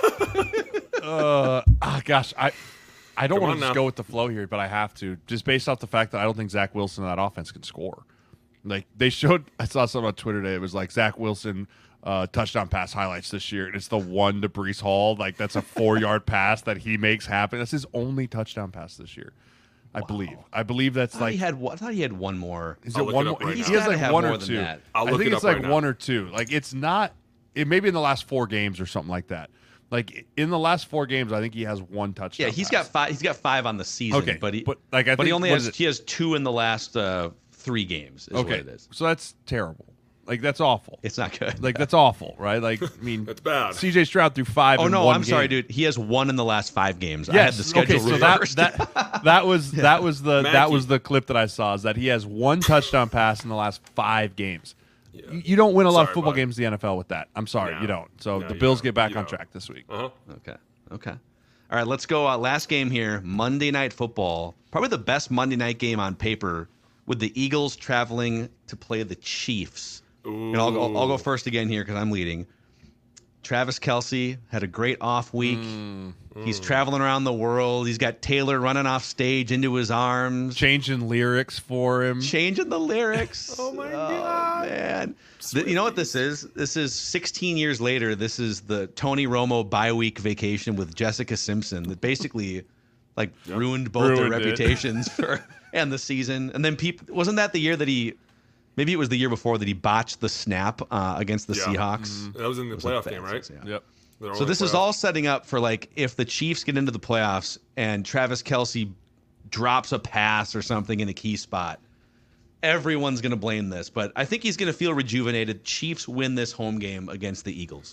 uh, oh, gosh, I I don't Come want on to just now. go with the flow here, but I have to, just based off the fact that I don't think Zach Wilson and that offense can score. Like, they showed, I saw something on Twitter today. It was like Zach Wilson uh, touchdown pass highlights this year, and it's the one to Brees Hall. Like, that's a four yard pass that he makes happen. That's his only touchdown pass this year, I believe. I believe that's I thought, like. he had, one- I thought he had one more. Is I'll it look one it more? up right he now. he has Gotta like have one more or than two. that. I'll I look think it it's up like right one now. or two. Like it's not. It may be in the last four games or something like that. Like in the last four games, I think he has one touchdown. Yeah, he's pass. got five. He's got five on the season. Okay, but he, but, like, I but he think- only what has is it? he has two in the last uh, three games. Is Okay, what it is. so that's terrible. Like that's awful. It's not good. Like that's awful, right? Like I mean, That's bad. C J Stroud threw five. oh in no, one I'm sorry, game. dude. He has one in the last five games. I Yes. had the schedule okay, so that, reversed. that that was that was the that Mackie. was the clip that I saw. Is that he has one touchdown pass in the last five games. You, you don't win a lot of Sorry, football bud. games in the N F L with that. I'm sorry, No. you don't. So No, the you Bills don't. get back You on don't. track this week. Uh-huh. Okay. Okay. All right, let's go. Uh, last game here, Monday Night Football. Probably the best Monday night game on paper, with the Eagles traveling to play the Chiefs. And I'll go, I'll go first again here because I'm leading. Travis Kelce had a great off week. Mm. He's traveling around the world. He's got Taylor running off stage into his arms, Changing lyrics for him. changing the lyrics. Oh, my God. Man. Th- you know what this is? This is sixteen years later. This is the Tony Romo bye week vacation with Jessica Simpson that basically like ruined both Ruined their it. reputations for and the season. And then people wasn't that the year that he maybe it was the year before that he botched the snap uh, against the Yeah. Seahawks. That was in the It was like playoff that, game, right? yeah. Yep. They're So only this is playoff. all setting up for like if the Chiefs get into the playoffs and Travis Kelce drops a pass or something in a key spot, everyone's going to blame this. But I think he's going to feel rejuvenated. Chiefs win this home game against the Eagles.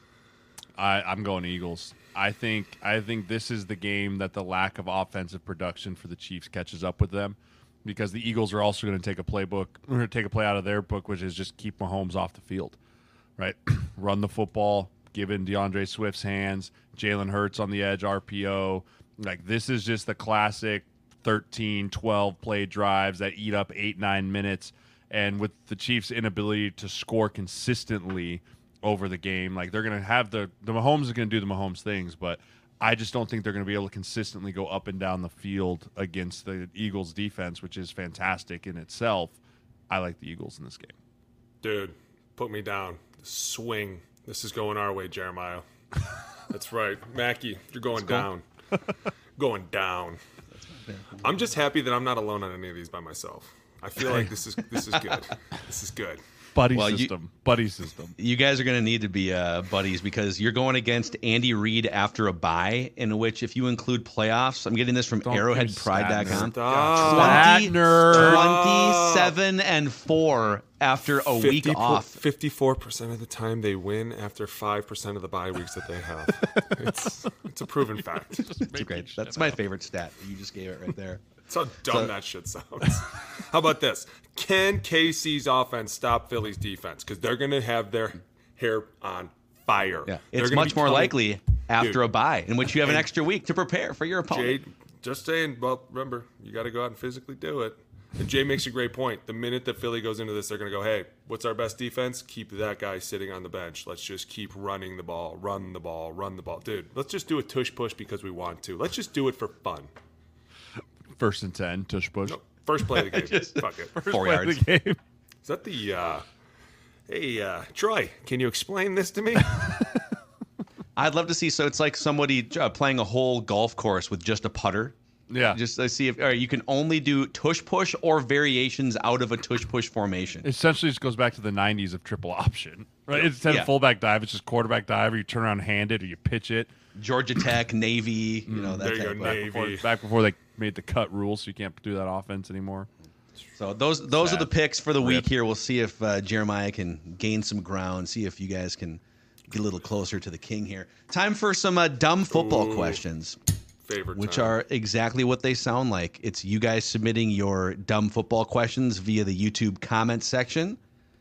I, I'm going Eagles. I think I think this is the game that the lack of offensive production for the Chiefs catches up with them, because the Eagles are also going to take a playbook or take a play out of their book, which is just keep Mahomes off the field, right? Run the football, given DeAndre Swift's hands, Jalen Hurts on the edge, R P O. Like, this is just the classic thirteen, twelve play drives that eat up eight, nine minutes. And with the Chiefs' inability to score consistently over the game, like, they're going to have the, the Mahomes is going to do the Mahomes things, but I just don't think they're going to be able to consistently go up and down the field against the Eagles' defense, which is fantastic in itself. I like the Eagles in this game. Dude, put me down. Swing. This is going our way, Jeremiah. That's right. Mackie, you're going down. Going down. I'm just happy that I'm not alone on any of these by myself. I feel like this is this is good. This is good. Buddy Well, you- system. Buddy system. You guys are going to need to be uh, buddies because you're going against Andy Reid after a bye, in which if you include playoffs, I'm getting this from Don't arrowhead do pride dot com. Stop. That nerd. twenty-seven and four after a week fifty off. fifty-four percent of the time they win after five percent of the bye weeks that they have. It's it's a proven fact. That's great. That's my favorite stat. You just gave it right there. That's how dumb So- that shit sounds. How about this? Can K C's offense stop Philly's defense? Because they're going to have their hair on fire. Yeah, They're it's gonna much be more coming- likely after Dude. a bye, in which you have an extra week to prepare for your opponent. Jay, just saying, well, remember, you got to go out and physically do it. And Jay makes a great point. The minute that Philly goes into this, they're going to go, hey, what's our best defense? Keep that guy sitting on the bench. Let's just keep running the ball, run the ball, run the ball. Dude, let's just do a tush push because we want to. Let's just do it for fun. First and ten, tush push. No, first play of the game. Fuck it. First Four play of yards. the game. Is that the, uh, hey, uh, Troy, can you explain this to me? I'd love to see. So it's like somebody uh, playing a whole golf course with just a putter. Yeah. Just uh, see if all right, you can only do tush push or variations out of a tush push formation. Essentially, just goes back to the nineties of triple option, right? Instead Yeah. of fullback dive, it's just quarterback dive, or you turn around and hand it, or you pitch it. Georgia Tech, Navy, you know that There you type go, of. Navy. Before, back before they made the cut rule, so you can't do that offense anymore. So those those are the picks for the week Rip. here. We'll see if uh, Jeremiah can gain some ground. See if you guys can get a little closer to the king here. Time for some uh, dumb football Ooh. questions, Favorite which time. are exactly what they sound like. It's you guys submitting your dumb football questions via the YouTube comment section.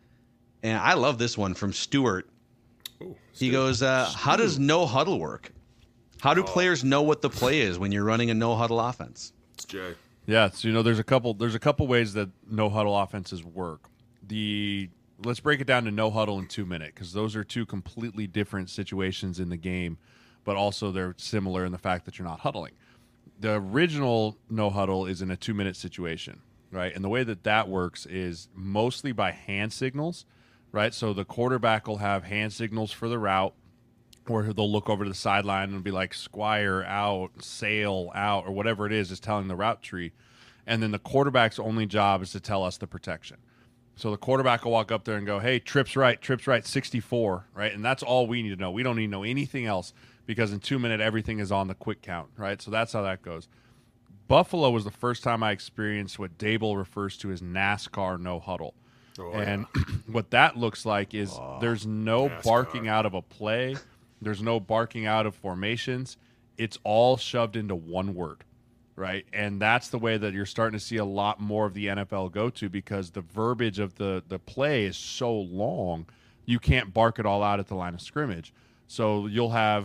And I love this one from Stuart. Ooh, He Stu. goes, uh, "How does no huddle work? How do players know what the play is when you're running a no huddle offense?" It's Jay. Yeah, so you know, there's a couple. There's a couple ways that no huddle offenses work. The let's break it down to no huddle and two minute because those are two completely different situations in the game, but also they're similar in the fact that you're not huddling. The original no huddle is in a two minute situation, right? And the way that that works is mostly by hand signals, right? So the quarterback will have hand signals for the route, or they'll look over to the sideline and be like Squire out, Sail out, or whatever it is, is telling the route tree. And then the quarterback's only job is to tell us the protection. So the quarterback will walk up there and go, hey, trips right, trips right, sixty-four, right? And that's all we need to know. We don't need to know anything else because in two minutes, everything is on the quick count, right? So that's how that goes. Buffalo was the first time I experienced what Dable refers to as NASCAR no huddle. Oh, and what that looks like is there's no NASCAR. barking out of a play. There's no barking out of formations. It's all shoved into one word, right? And that's the way that you're starting to see a lot more of the N F L go to because the verbiage of the, the play is so long, you can't bark it all out at the line of scrimmage. So you'll have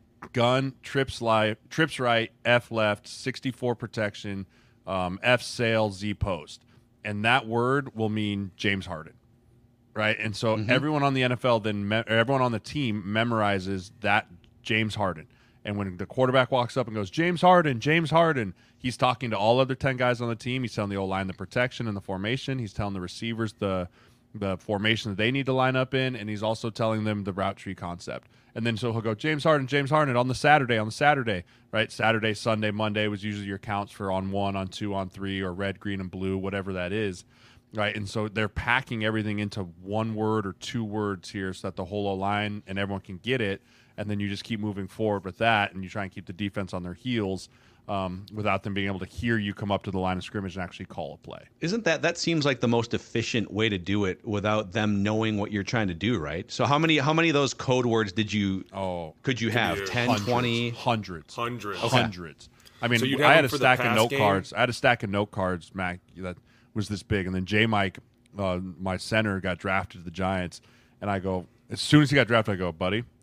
gun, trips, li- trips right, F left, sixty-four protection, um, F sail, Z post. And that word will mean James Harden. Right, and so everyone on the N F L then, me- everyone on the team memorizes that James Harden. And when the quarterback walks up and goes, James Harden, James Harden, he's talking to all other ten guys on the team. He's telling the O-line the protection and the formation. He's telling the receivers the the formation that they need to line up in, and he's also telling them the route tree concept. And then so he'll go, James Harden, James Harden on the Saturday, on the Saturday, right? Saturday, Sunday, Monday was usually your counts for on one, on two, on three, or red, green, and blue, whatever that is. Right, and so they're packing everything into one word or two words here so that the whole line and everyone can get it, and then you just keep moving forward with that, and you try and keep the defense on their heels um, without them being able to hear you come up to the line of scrimmage and actually call a play. Isn't that that seems like the most efficient way to do it without them knowing what you're trying to do, right? So how many how many of those code words did you Oh, could you have? you- ten, hundreds, twenty hundreds, Hundreds. hundreds. I mean, So you'd have I had them a for the stack of pass note game? cards. I had a stack of note cards, Mac, that was this big, and then J. Mike, uh, my center, got drafted to the Giants, and I go, as soon as he got drafted, I go, buddy,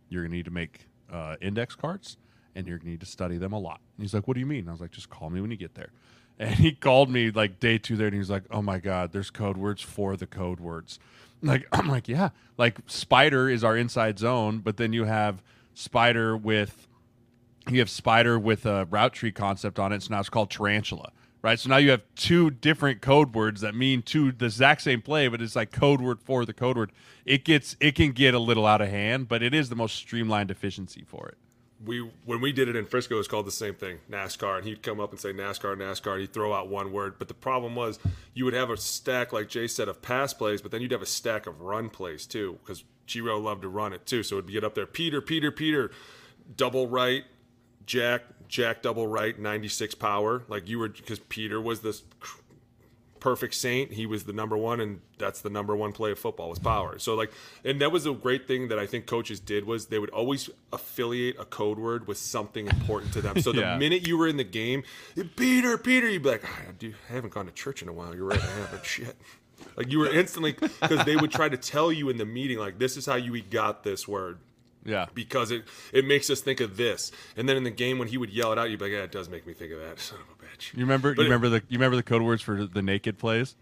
you're going to need to make uh, index cards, and you're going to need to study them a lot. And he's like, what do you mean? And I was like, just call me when you get there. And he called me like day two there, and he was like, oh my God, there's code words for the code words. Like, I'm like, yeah. Like, spider is our inside zone, but then you have spider with, you have spider with a route tree concept on it, so now it's called tarantula. Right, so now you have two different code words that mean two the exact same play, but it's like code word for the code word. It gets it can get a little out of hand, but it is the most streamlined efficiency for it. We when we did it in Frisco, it was called the same thing, NASCAR, and he'd come up and say NASCAR, NASCAR, and he'd throw out one word. But the problem was you would have a stack, like Jay said, of pass plays, but then you'd have a stack of run plays too, because Giro loved to run it too. So it'd get up there, Peter, Peter, Peter, double right, Jack. Jack double right, ninety-six power. Like you were, because Peter was this perfect saint. He was the number one, and that's the number one play of football was power. So like, and that was a great thing that I think coaches did was they would always affiliate a code word with something important to them. So the Yeah. minute you were in the game, Peter, Peter, you'd be like, oh, dude, I haven't gone to church in a while. You're right, I haven't. Shit. Like you were instantly, because they would try to tell you in the meeting, like, this is how you got this word. Yeah, Because it, it makes us think of this, and then in the game when he would yell it out, you'd be like, "Yeah, it does make me think of that son of a bitch." you remember But you it- remember the you remember the code words for the naked plays?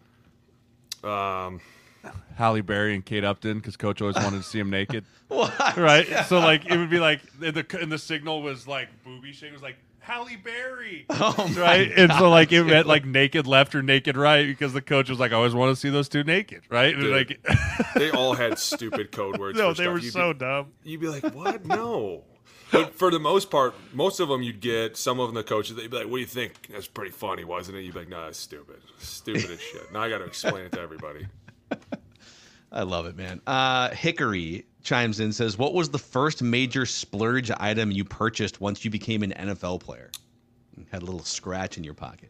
Um, Halle Berry and Kate Upton, because coach always wanted to see him naked. What? Right? So like it would be like and the and the signal was like booby shake. It was like Halle Berry. Oh my right? And so like it dude. meant like naked left or naked right because the coach was like, I always want to see those two naked, right? And Dude. like they all had stupid code words. no, for they stuff. were You'd so be, dumb. You'd be like, "What? No." But for the most part, most of them you'd get. Some of them, the coaches, they'd be like, "What do you think? That's pretty funny, wasn't it?" You'd be like, "No, that's stupid. Stupid as shit." Now I got to explain it to everybody. I love it, man. Uh, Hickory chimes in, says, what was the first major splurge item you purchased once you became an N F L player? You had a little scratch in your pocket.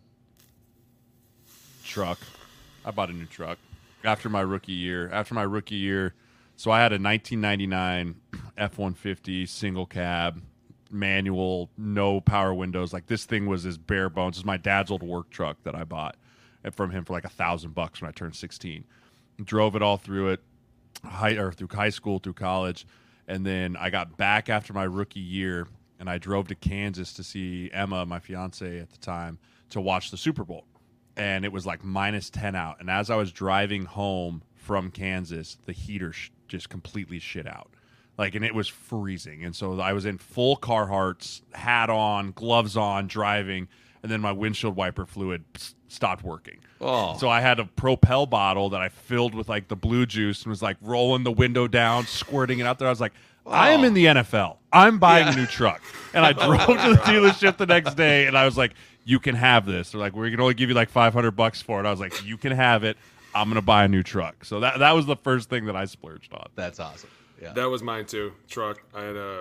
Truck. I bought a new truck after my rookie year. After my rookie year, so I had a nineteen ninety-nine F one fifty single cab, manual, no power windows. Like this thing was as bare bones. This is my dad's old work truck that I bought from him for like a thousand bucks when I turned sixteen. Drove it all through it, high or through high school, through college, and then I got back after my rookie year, and I drove to Kansas to see Emma, my fiance at the time, to watch the Super Bowl. And it was like minus ten out. And as I was driving home from Kansas, the heater sh- just completely shit out. Like, and it was freezing. And so I was in full Carhartts, hat on, gloves on, driving, and then my windshield wiper fluid s- stopped working. Oh. So I had a Propel bottle that I filled with like the blue juice and was like rolling the window down, squirting it out there. I was like, I am in the N F L. I'm buying Yeah. a new truck. And I drove to the dealership the next day, and I was like, you can have this. They're like, we can only give you like five hundred bucks for it. I was like, you can have it. I'm going to buy a new truck. So that that was the first thing that I splurged on. That's awesome. Yeah. That was mine too. Truck. I had a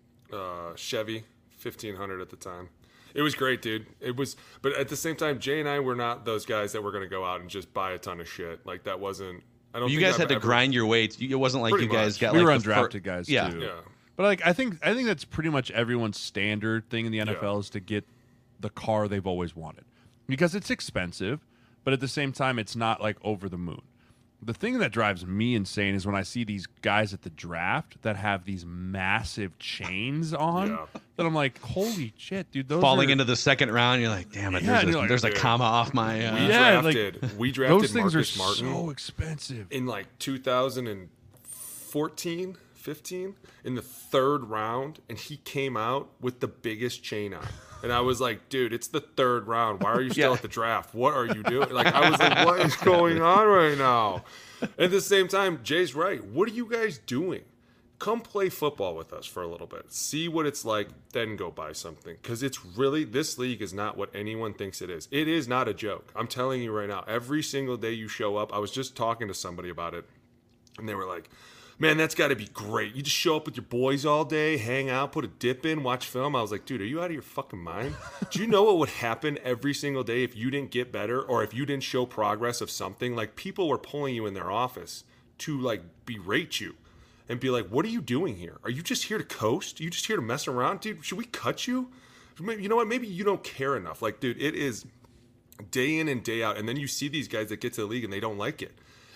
uh, Chevy fifteen hundred at the time. It was great, dude. It was, but at the same time, Jay and I were not those guys that were going to go out and just buy a ton of shit. Like that wasn't. I don't. You think guys I've had to ever- grind your weight. You- It wasn't like Pretty you guys much. got We like were the fir- undrafted guys yeah. too. Yeah. But like I think I think that's pretty much everyone's standard thing in the N F L Yeah. is to get the car they've always wanted. Because it's expensive, but at the same time it's not like over the moon. The thing that drives me insane is when I see these guys at the draft that have these massive chains on Yeah. that I'm like, holy shit, dude, those Falling are, into the second round, you're like, damn it, Yeah, there's, and a, you're like, there's a dude. comma off my. Uh, We Yeah, like, drafted. we drafted those things Marcus are Martin so expensive. in like two thousand fourteen, fifteen in the third round, and he came out with the biggest chain on. And I was like, dude, it's the third round. Why are you still Yeah. at the draft? What are you doing? Like, I was like, what is going on right now? At the same time, Jay's right. What are you guys doing? Come play football with us for a little bit. See what it's like, then go buy something. Because it's really, this league is not what anyone thinks it is. It is not a joke. I'm telling you right now, every single day you show up, I was just talking to somebody about it, and they were like, man, that's got to be great. You just show up with your boys all day, hang out, put a dip in, watch film. I was like, dude, are you out of your fucking mind? Do you know what would happen every single day if you didn't get better or if you didn't show progress of something? Like, people were pulling you in their office to, like, berate you and be like, what are you doing here? Are you just here to coast? Are you just here to mess around? Dude, should we cut you? Maybe, you know what? Maybe you don't care enough. Like, dude, it is day in and day out. And then you see these guys that get to the league and they don't like it.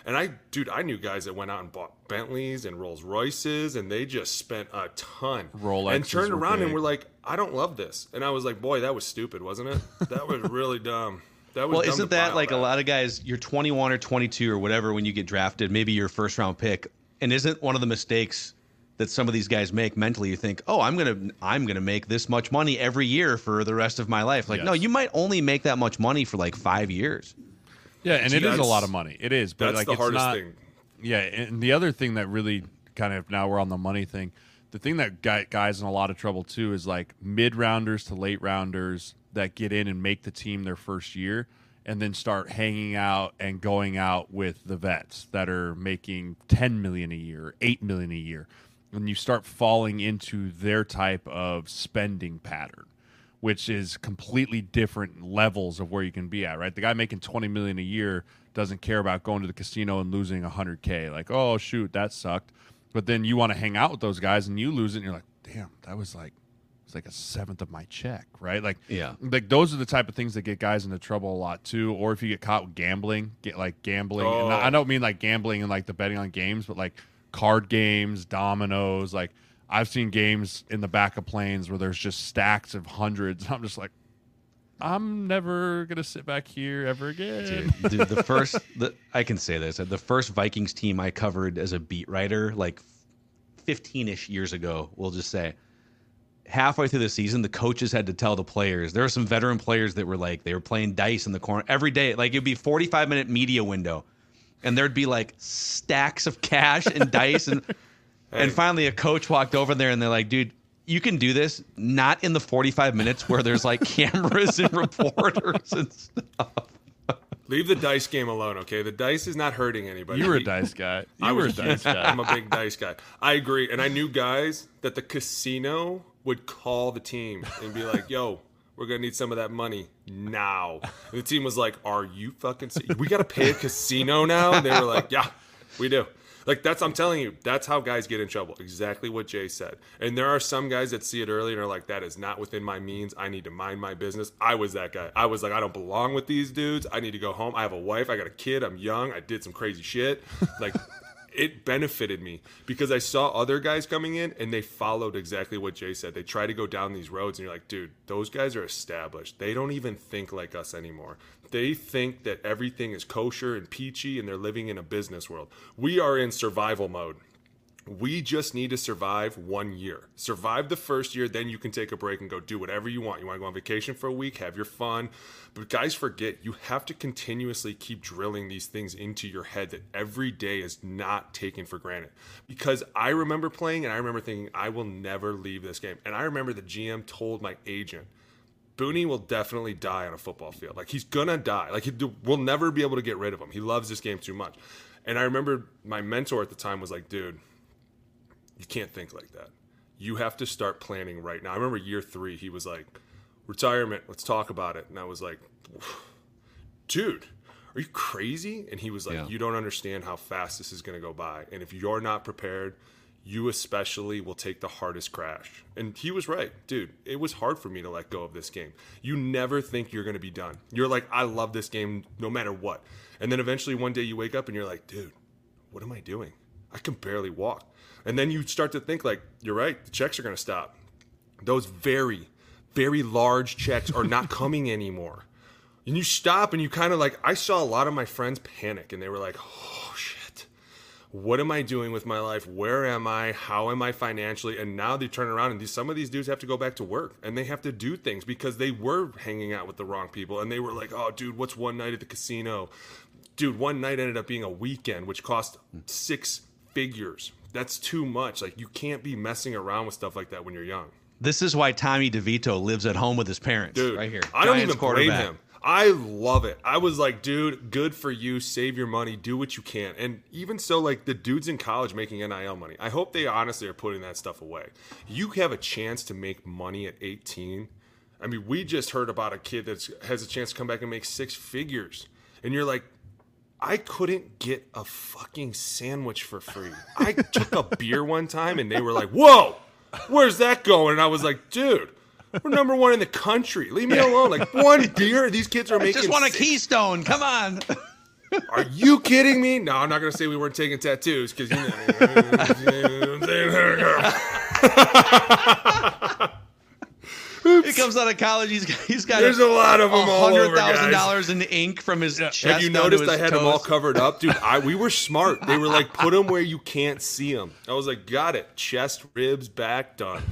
And I, dude, I knew guys that went out and bought Bentleys and Rolls Royces, and they just spent a ton. Rolexes and turned were around big. and were like, I don't love this. And I was like, boy, that was stupid, wasn't it? That was really dumb. That was Well, dumb isn't to that buy like all a that. lot of guys, you're twenty-one or twenty-two or whatever when you get drafted, maybe your first round pick, and isn't one of the mistakes that some of these guys make mentally, you think, oh, I'm going to I'm gonna make this much money every year for the rest of my life. Like, Yes. no, you might only make that much money for like five years. Yeah, and See, it is a that's- lot of money. It is, but That's like the it's hardest not, thing. Yeah, and the other thing that really kind of, now we're on the money thing, the thing that got guys in a lot of trouble too is like mid rounders to late rounders that get in and make the team their first year and then start hanging out and going out with the vets that are making ten million a year, eight million a year. And you start falling into their type of spending pattern, which is completely different levels of where you can be at, right? The guy making twenty million a year doesn't care about going to the casino and losing one hundred K. Like, oh, shoot, that sucked. But then you want to hang out with those guys and you lose it and you're like, damn, that was like, it's like a seventh of my check, right? Like, Yeah. like those are the type of things that get guys into trouble a lot too. Or if you get caught with gambling, get like gambling. Oh. And I don't mean like gambling and like the betting on games, but like card games, dominoes. Like I've seen games in the back of planes where there's just stacks of hundreds. I'm just like, I'm never gonna sit back here ever again. Dude, dude, the first, the, I can say this, the first Vikings team I covered as a beat writer, like fifteen-ish years ago, we'll just say, halfway through the season, the coaches had to tell the players. There were some veteran players that were like, they were playing dice in the corner every day. Like it'd be forty-five minute media window, and there'd be like stacks of cash and dice, and and finally a coach walked over there, and they're like, dude, you can do this not in the forty-five minutes where there's like cameras and reporters and stuff. Leave the dice game alone, okay? The dice is not hurting anybody. You were a He- dice guy. You I were a was dice guy. I'm a big dice guy. I agree. And I knew guys that the casino would call the team and be like, yo, we're going to need some of that money now. And the team was like, are you fucking se- we got to pay a casino now? And they were like, yeah, we do. Like, that's, I'm telling you, that's how guys get in trouble. Exactly what Jay said. And there are some guys that see it early and are like, that is not within my means. I need to mind my business. I was that guy. I was like, I don't belong with these dudes. I need to go home. I have a wife. I got a kid. I'm young. I did some crazy shit. Like, it benefited me because I saw other guys coming in and they followed exactly what Jay said. They try to go down these roads and you're like, dude, those guys are established. They don't even think like us anymore. They think that everything is kosher and peachy and they're living in a business world. We are in survival mode. We just need to survive one year. Survive the first year, then you can take a break and go do whatever you want. You want to go on vacation for a week, have your fun. But guys, forget, you have to continuously keep drilling these things into your head that every day is not taken for granted. Because I remember playing and I remember thinking, I will never leave this game. And I remember the G M told my agent, Booney will definitely die on a football field. Like, he's gonna die. Like, he, we'll never be able to get rid of him. He loves this game too much. And I remember my mentor at the time was like, dude, you can't think like that. You have to start planning right now. I remember year three, he was like, retirement, let's talk about it. And I was like, dude, are you crazy? And he was like, Yeah. you don't understand how fast this is going to go by. And if you're not prepared, you especially will take the hardest crash. And he was right. Dude, it was hard for me to let go of this game. You never think you're going to be done. You're like, I love this game no matter what. And then eventually one day you wake up and you're like, dude, what am I doing? I can barely walk. And then you start to think like, you're right, the checks are going to stop. Those very, very large checks are not coming anymore. And you stop and you kind of like, I saw a lot of my friends panic and they were like, oh shit, what am I doing with my life? Where am I? How am I financially? And now they turn around and these, some of these dudes have to go back to work and they have to do things because they were hanging out with the wrong people. And they were like, oh dude, what's one night at the casino? Dude, one night ended up being a weekend, which cost six figures. That's too much. Like, you can't be messing around with stuff like that when you're young. This is why Tommy DeVito lives at home with his parents. Dude, right here. I don't Giants even blame quarterback. him. I love it. I was like, dude, good for you. Save your money. Do what you can. And even so, like, the dudes in college making N I L money, I hope they honestly are putting that stuff away. You have a chance to make money at eighteen. I mean, we just heard about a kid that has a chance to come back and make six figures. And you're like, I couldn't get a fucking sandwich for free. I took a beer one time and they were like, whoa, where's that going? And I was like, dude, we're number one in the country. Leave me alone. Like, one beer, these kids are I making just want a six- Keystone. Come on. Are you kidding me? No, I'm not gonna say we weren't taking tattoos because you know. He comes out of college. He's he's got There's a lot of them all over, hundred thousand guys. dollars in ink from his chest. Have you down noticed to I his had them all toes. covered up, dude? I we were smart. They were like, put them where you can't see them. I was like, got it. Chest, ribs, back, done.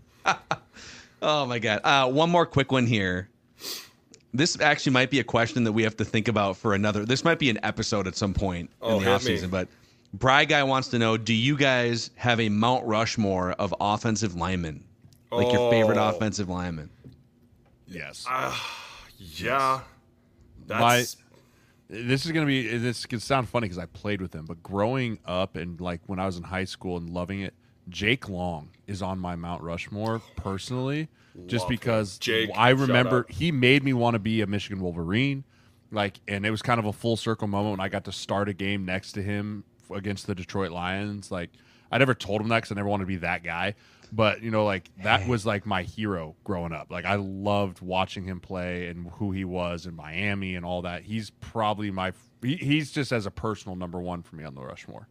Oh my god! Uh, one more quick one here. This actually might be a question that we have to think about for another. This might be an episode at some point Oh, in the hit me. offseason. But Bry Guy wants to know: do you guys have a Mount Rushmore of offensive linemen, like your favorite Oh. offensive lineman? Yes. Yeah, that's My this is gonna be this could sound funny because I played with him, but growing up and like when I was in high school and loving it, Jake Long is on my Mount Rushmore personally, just Love because him. Jake, I shout remember out. he made me want to be a Michigan Wolverine, like, and it was kind of a full circle moment when I got to start a game next to him against the Detroit Lions. Like, I never told him that because I never wanted to be that guy. But, you know, like, that was, like, my hero growing up. Like, I loved watching him play and who he was in Miami and all that. He's probably my he, – he's just as a personal number one for me on the Rushmore.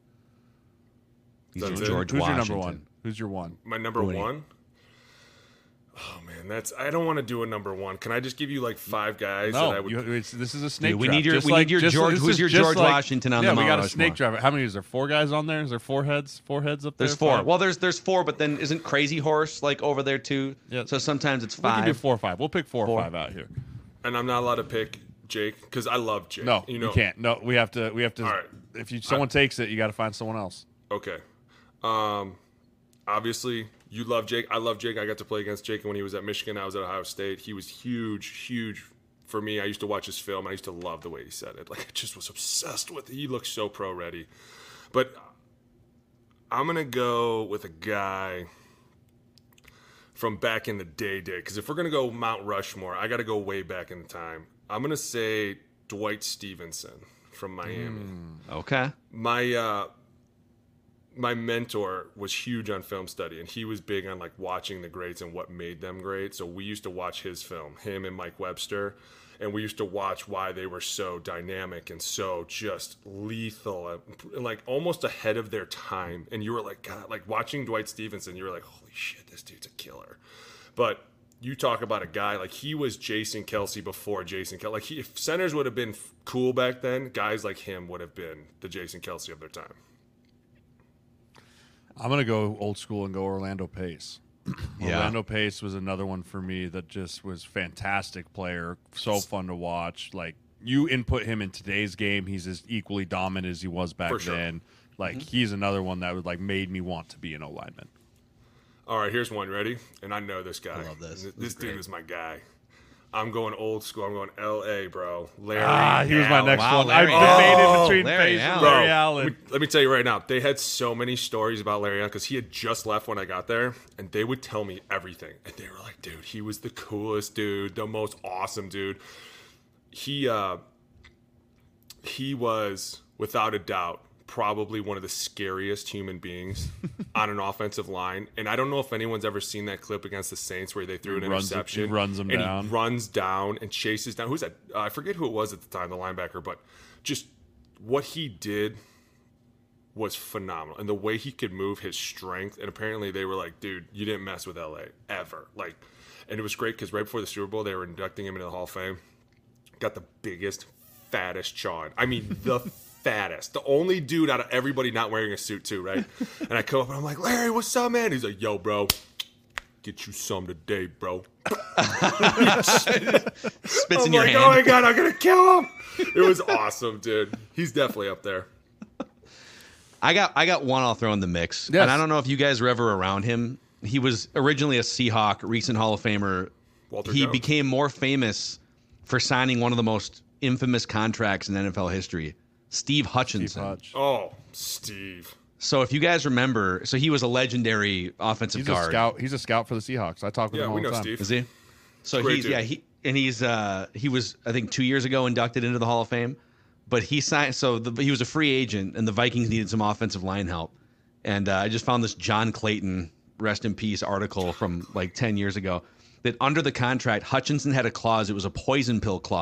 He's That's your it. George Who's Washington. your number one? Who's your one? my number Rooney. one. Oh man, that's I don't want to do a number one. Can I just give you like five guys that I No, would? you, it's, this is a snake Dude, we draft. need your- Just we need like- your just- George- this who's is your just George like- Washington on yeah, the we Mount got a Rushmore? snake draft. How many is there? Four guys on there? Is there four heads? Four heads up there? There's four. Five? Well, there's there's four, but then isn't Crazy Horse like over there too? Yeah. So sometimes it's we five. can do four or five. We'll pick four, Four. or five out here. and I'm not allowed to pick Jake because I love Jake. No, you you, know. can't. No, we have to. We have to. All right. If you someone takes it, you got to find someone else. Okay. Um, obviously, you love Jake. I love Jake. I got to play against Jake when he was at Michigan. I was at Ohio State. He was huge, huge for me. I used to watch his film. I used to love the way he said it. Like, I just was obsessed with it. He looked so pro ready. But I'm going to go with a guy from back in the day, day. Because if we're going to go Mount Rushmore, I got to go way back in time. I'm going to say Dwight Stevenson from Miami. Okay. My uh, my mentor was huge on film study, and he was big on like watching the greats and what made them great. So we used to watch his film, him and Mike Webster, and we used to watch why they were so dynamic and so just lethal and like almost ahead of their time. And you were like, God, like watching Dwight Stevenson, you were like, holy shit, this dude's a killer. But you talk about a guy like he was Jason Kelsey before Jason Kelsey. Like he, if centers would have been cool back then, guys like him would have been the Jason Kelsey of their time. I'm gonna go old school and go Orlando Pace. Yeah. Orlando Pace was another one for me that just was fantastic player, so fun to watch. Like you input him in today's game, he's as equally dominant as he was back For sure. then. Like he's another one that would like made me want to be an O lineman. All right, here's one. Ready? And I know this guy. I love this. This, This is dude great. is my guy. I'm going old school. I'm going L A, bro. Larry. Ah, he was my Allen. next Wow, one. Larry I debated Allen. between Larry Pace and Allen. Bro, Larry let Allen. me, let me tell you right now, they had so many stories about Larry Allen because he had just left when I got there, and they would tell me everything. And they were like, dude, he was the coolest dude, the most awesome dude. He, uh, he was, without a doubt, probably one of the scariest human beings on an offensive line. And I don't know if anyone's ever seen that clip against the Saints where they threw an He runs- interception. he runs them and down. He runs down and chases down. Who's that? Uh, I forget who it was at the time, the linebacker, but just what he did was phenomenal. And the way he could move, his strength. And apparently they were like, dude, you didn't mess with L A ever. Like, and it was great because right before the Super Bowl, they were inducting him into the Hall of Fame. Got the biggest, fattest jaw. I mean, the fattest. The only dude out of everybody not wearing a suit, too, right? And I come up and I'm like, Larry, what's up, man? He's like, yo, bro, get you some today, bro. Spits I'm in your like, hand. oh my God, I'm going to kill him. It was awesome, dude. He's definitely up there. I got I got one I'll throw in the mix. Yes. And I don't know if you guys were ever around him. He was originally a Seahawk, recent Hall of Famer. Walter he Jones. became more famous for signing one of the most infamous contracts in N F L history, Steve Hutchinson. Steve Hutch. Oh, Steve. So if you guys remember, so he was a legendary offensive He's guard. a scout. He's a scout for the Seahawks. I talk with Yeah, him all we the know time. Steve. Is he? So Great he's dude. yeah he and he's uh he was I think two years ago inducted into the Hall of Fame, but he signed so the, he was a free agent and the Vikings needed some offensive line help, and uh, I just found this John Clayton rest in peace article from like ten years ago that under the contract Hutchinson had a clause, it was a poison pill clause,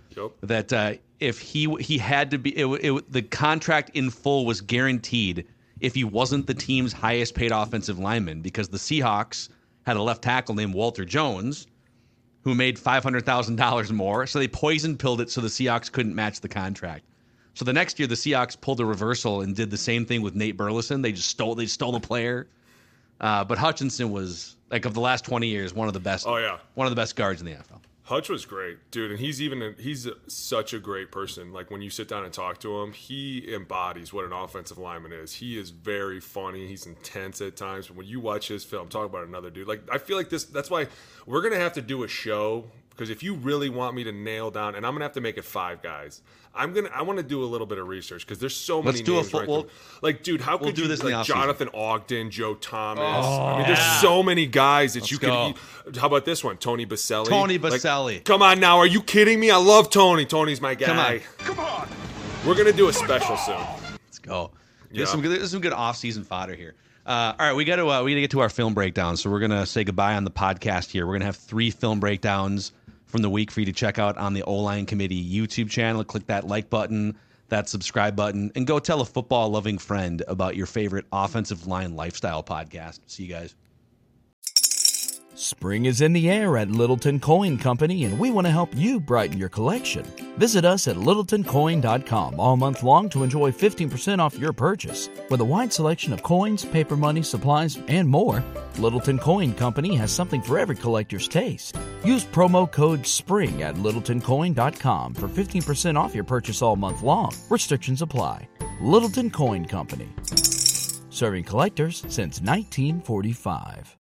Yep. that uh, if he he had to be it, it, the contract in full was guaranteed if he wasn't the team's highest paid offensive lineman, because the Seahawks had a left tackle named Walter Jones who made five hundred thousand dollars more. So they poison pilled it so the Seahawks couldn't match the contract. So the next year, the Seahawks pulled a reversal and did the same thing with Nate Burleson. They just stole they stole the player. Uh, but Hutchinson was, like, of the last twenty years, one of the best. Oh, yeah. One of the best guards in the N F L. Hutch was great, dude, and he's even a, he's a, such a great person. Like, when you sit down and talk to him, he embodies what an offensive lineman is. He is very funny. He's intense at times. But when you watch his film, talk about another dude. Like, I feel like this. That's why we're gonna have to do a show, because if you really want me to nail down, and I'm gonna have to make it five guys. I'm gonna. I want to do a little bit of research, because there's so many Let's do a names full- right we'll- there. Like, dude, how we'll could do you this in the like offseason. Jonathan Ogden, Joe Thomas? Oh, I mean, there's so many guys that Let's you go. could. How about this one, Tony Baselli? Tony Like, Baselli. come on now, are you kidding me? I love Tony. Tony's my guy. Come on. Come on. We're gonna do a special soon. Let's go. Yeah. There's some good, there's some good off-season fodder here. Uh, all right, we got to uh, we got to get to our film breakdown. So we're gonna say goodbye on the podcast here. We're gonna have three film breakdowns from the week for you to check out on the O-Line Committee YouTube channel. Click that like button, that subscribe button, and go tell a football-loving friend about your favorite offensive line lifestyle podcast. See you guys. Spring is in the air at Littleton Coin Company, and we want to help you brighten your collection. Visit us at littleton coin dot com all month long to enjoy fifteen percent off your purchase. With a wide selection of coins, paper money, supplies, and more, Littleton Coin Company has something for every collector's taste. Use promo code SPRING at littleton coin dot com for fifteen percent off your purchase all month long. Restrictions apply. Littleton Coin Company. Serving collectors since nineteen forty-five.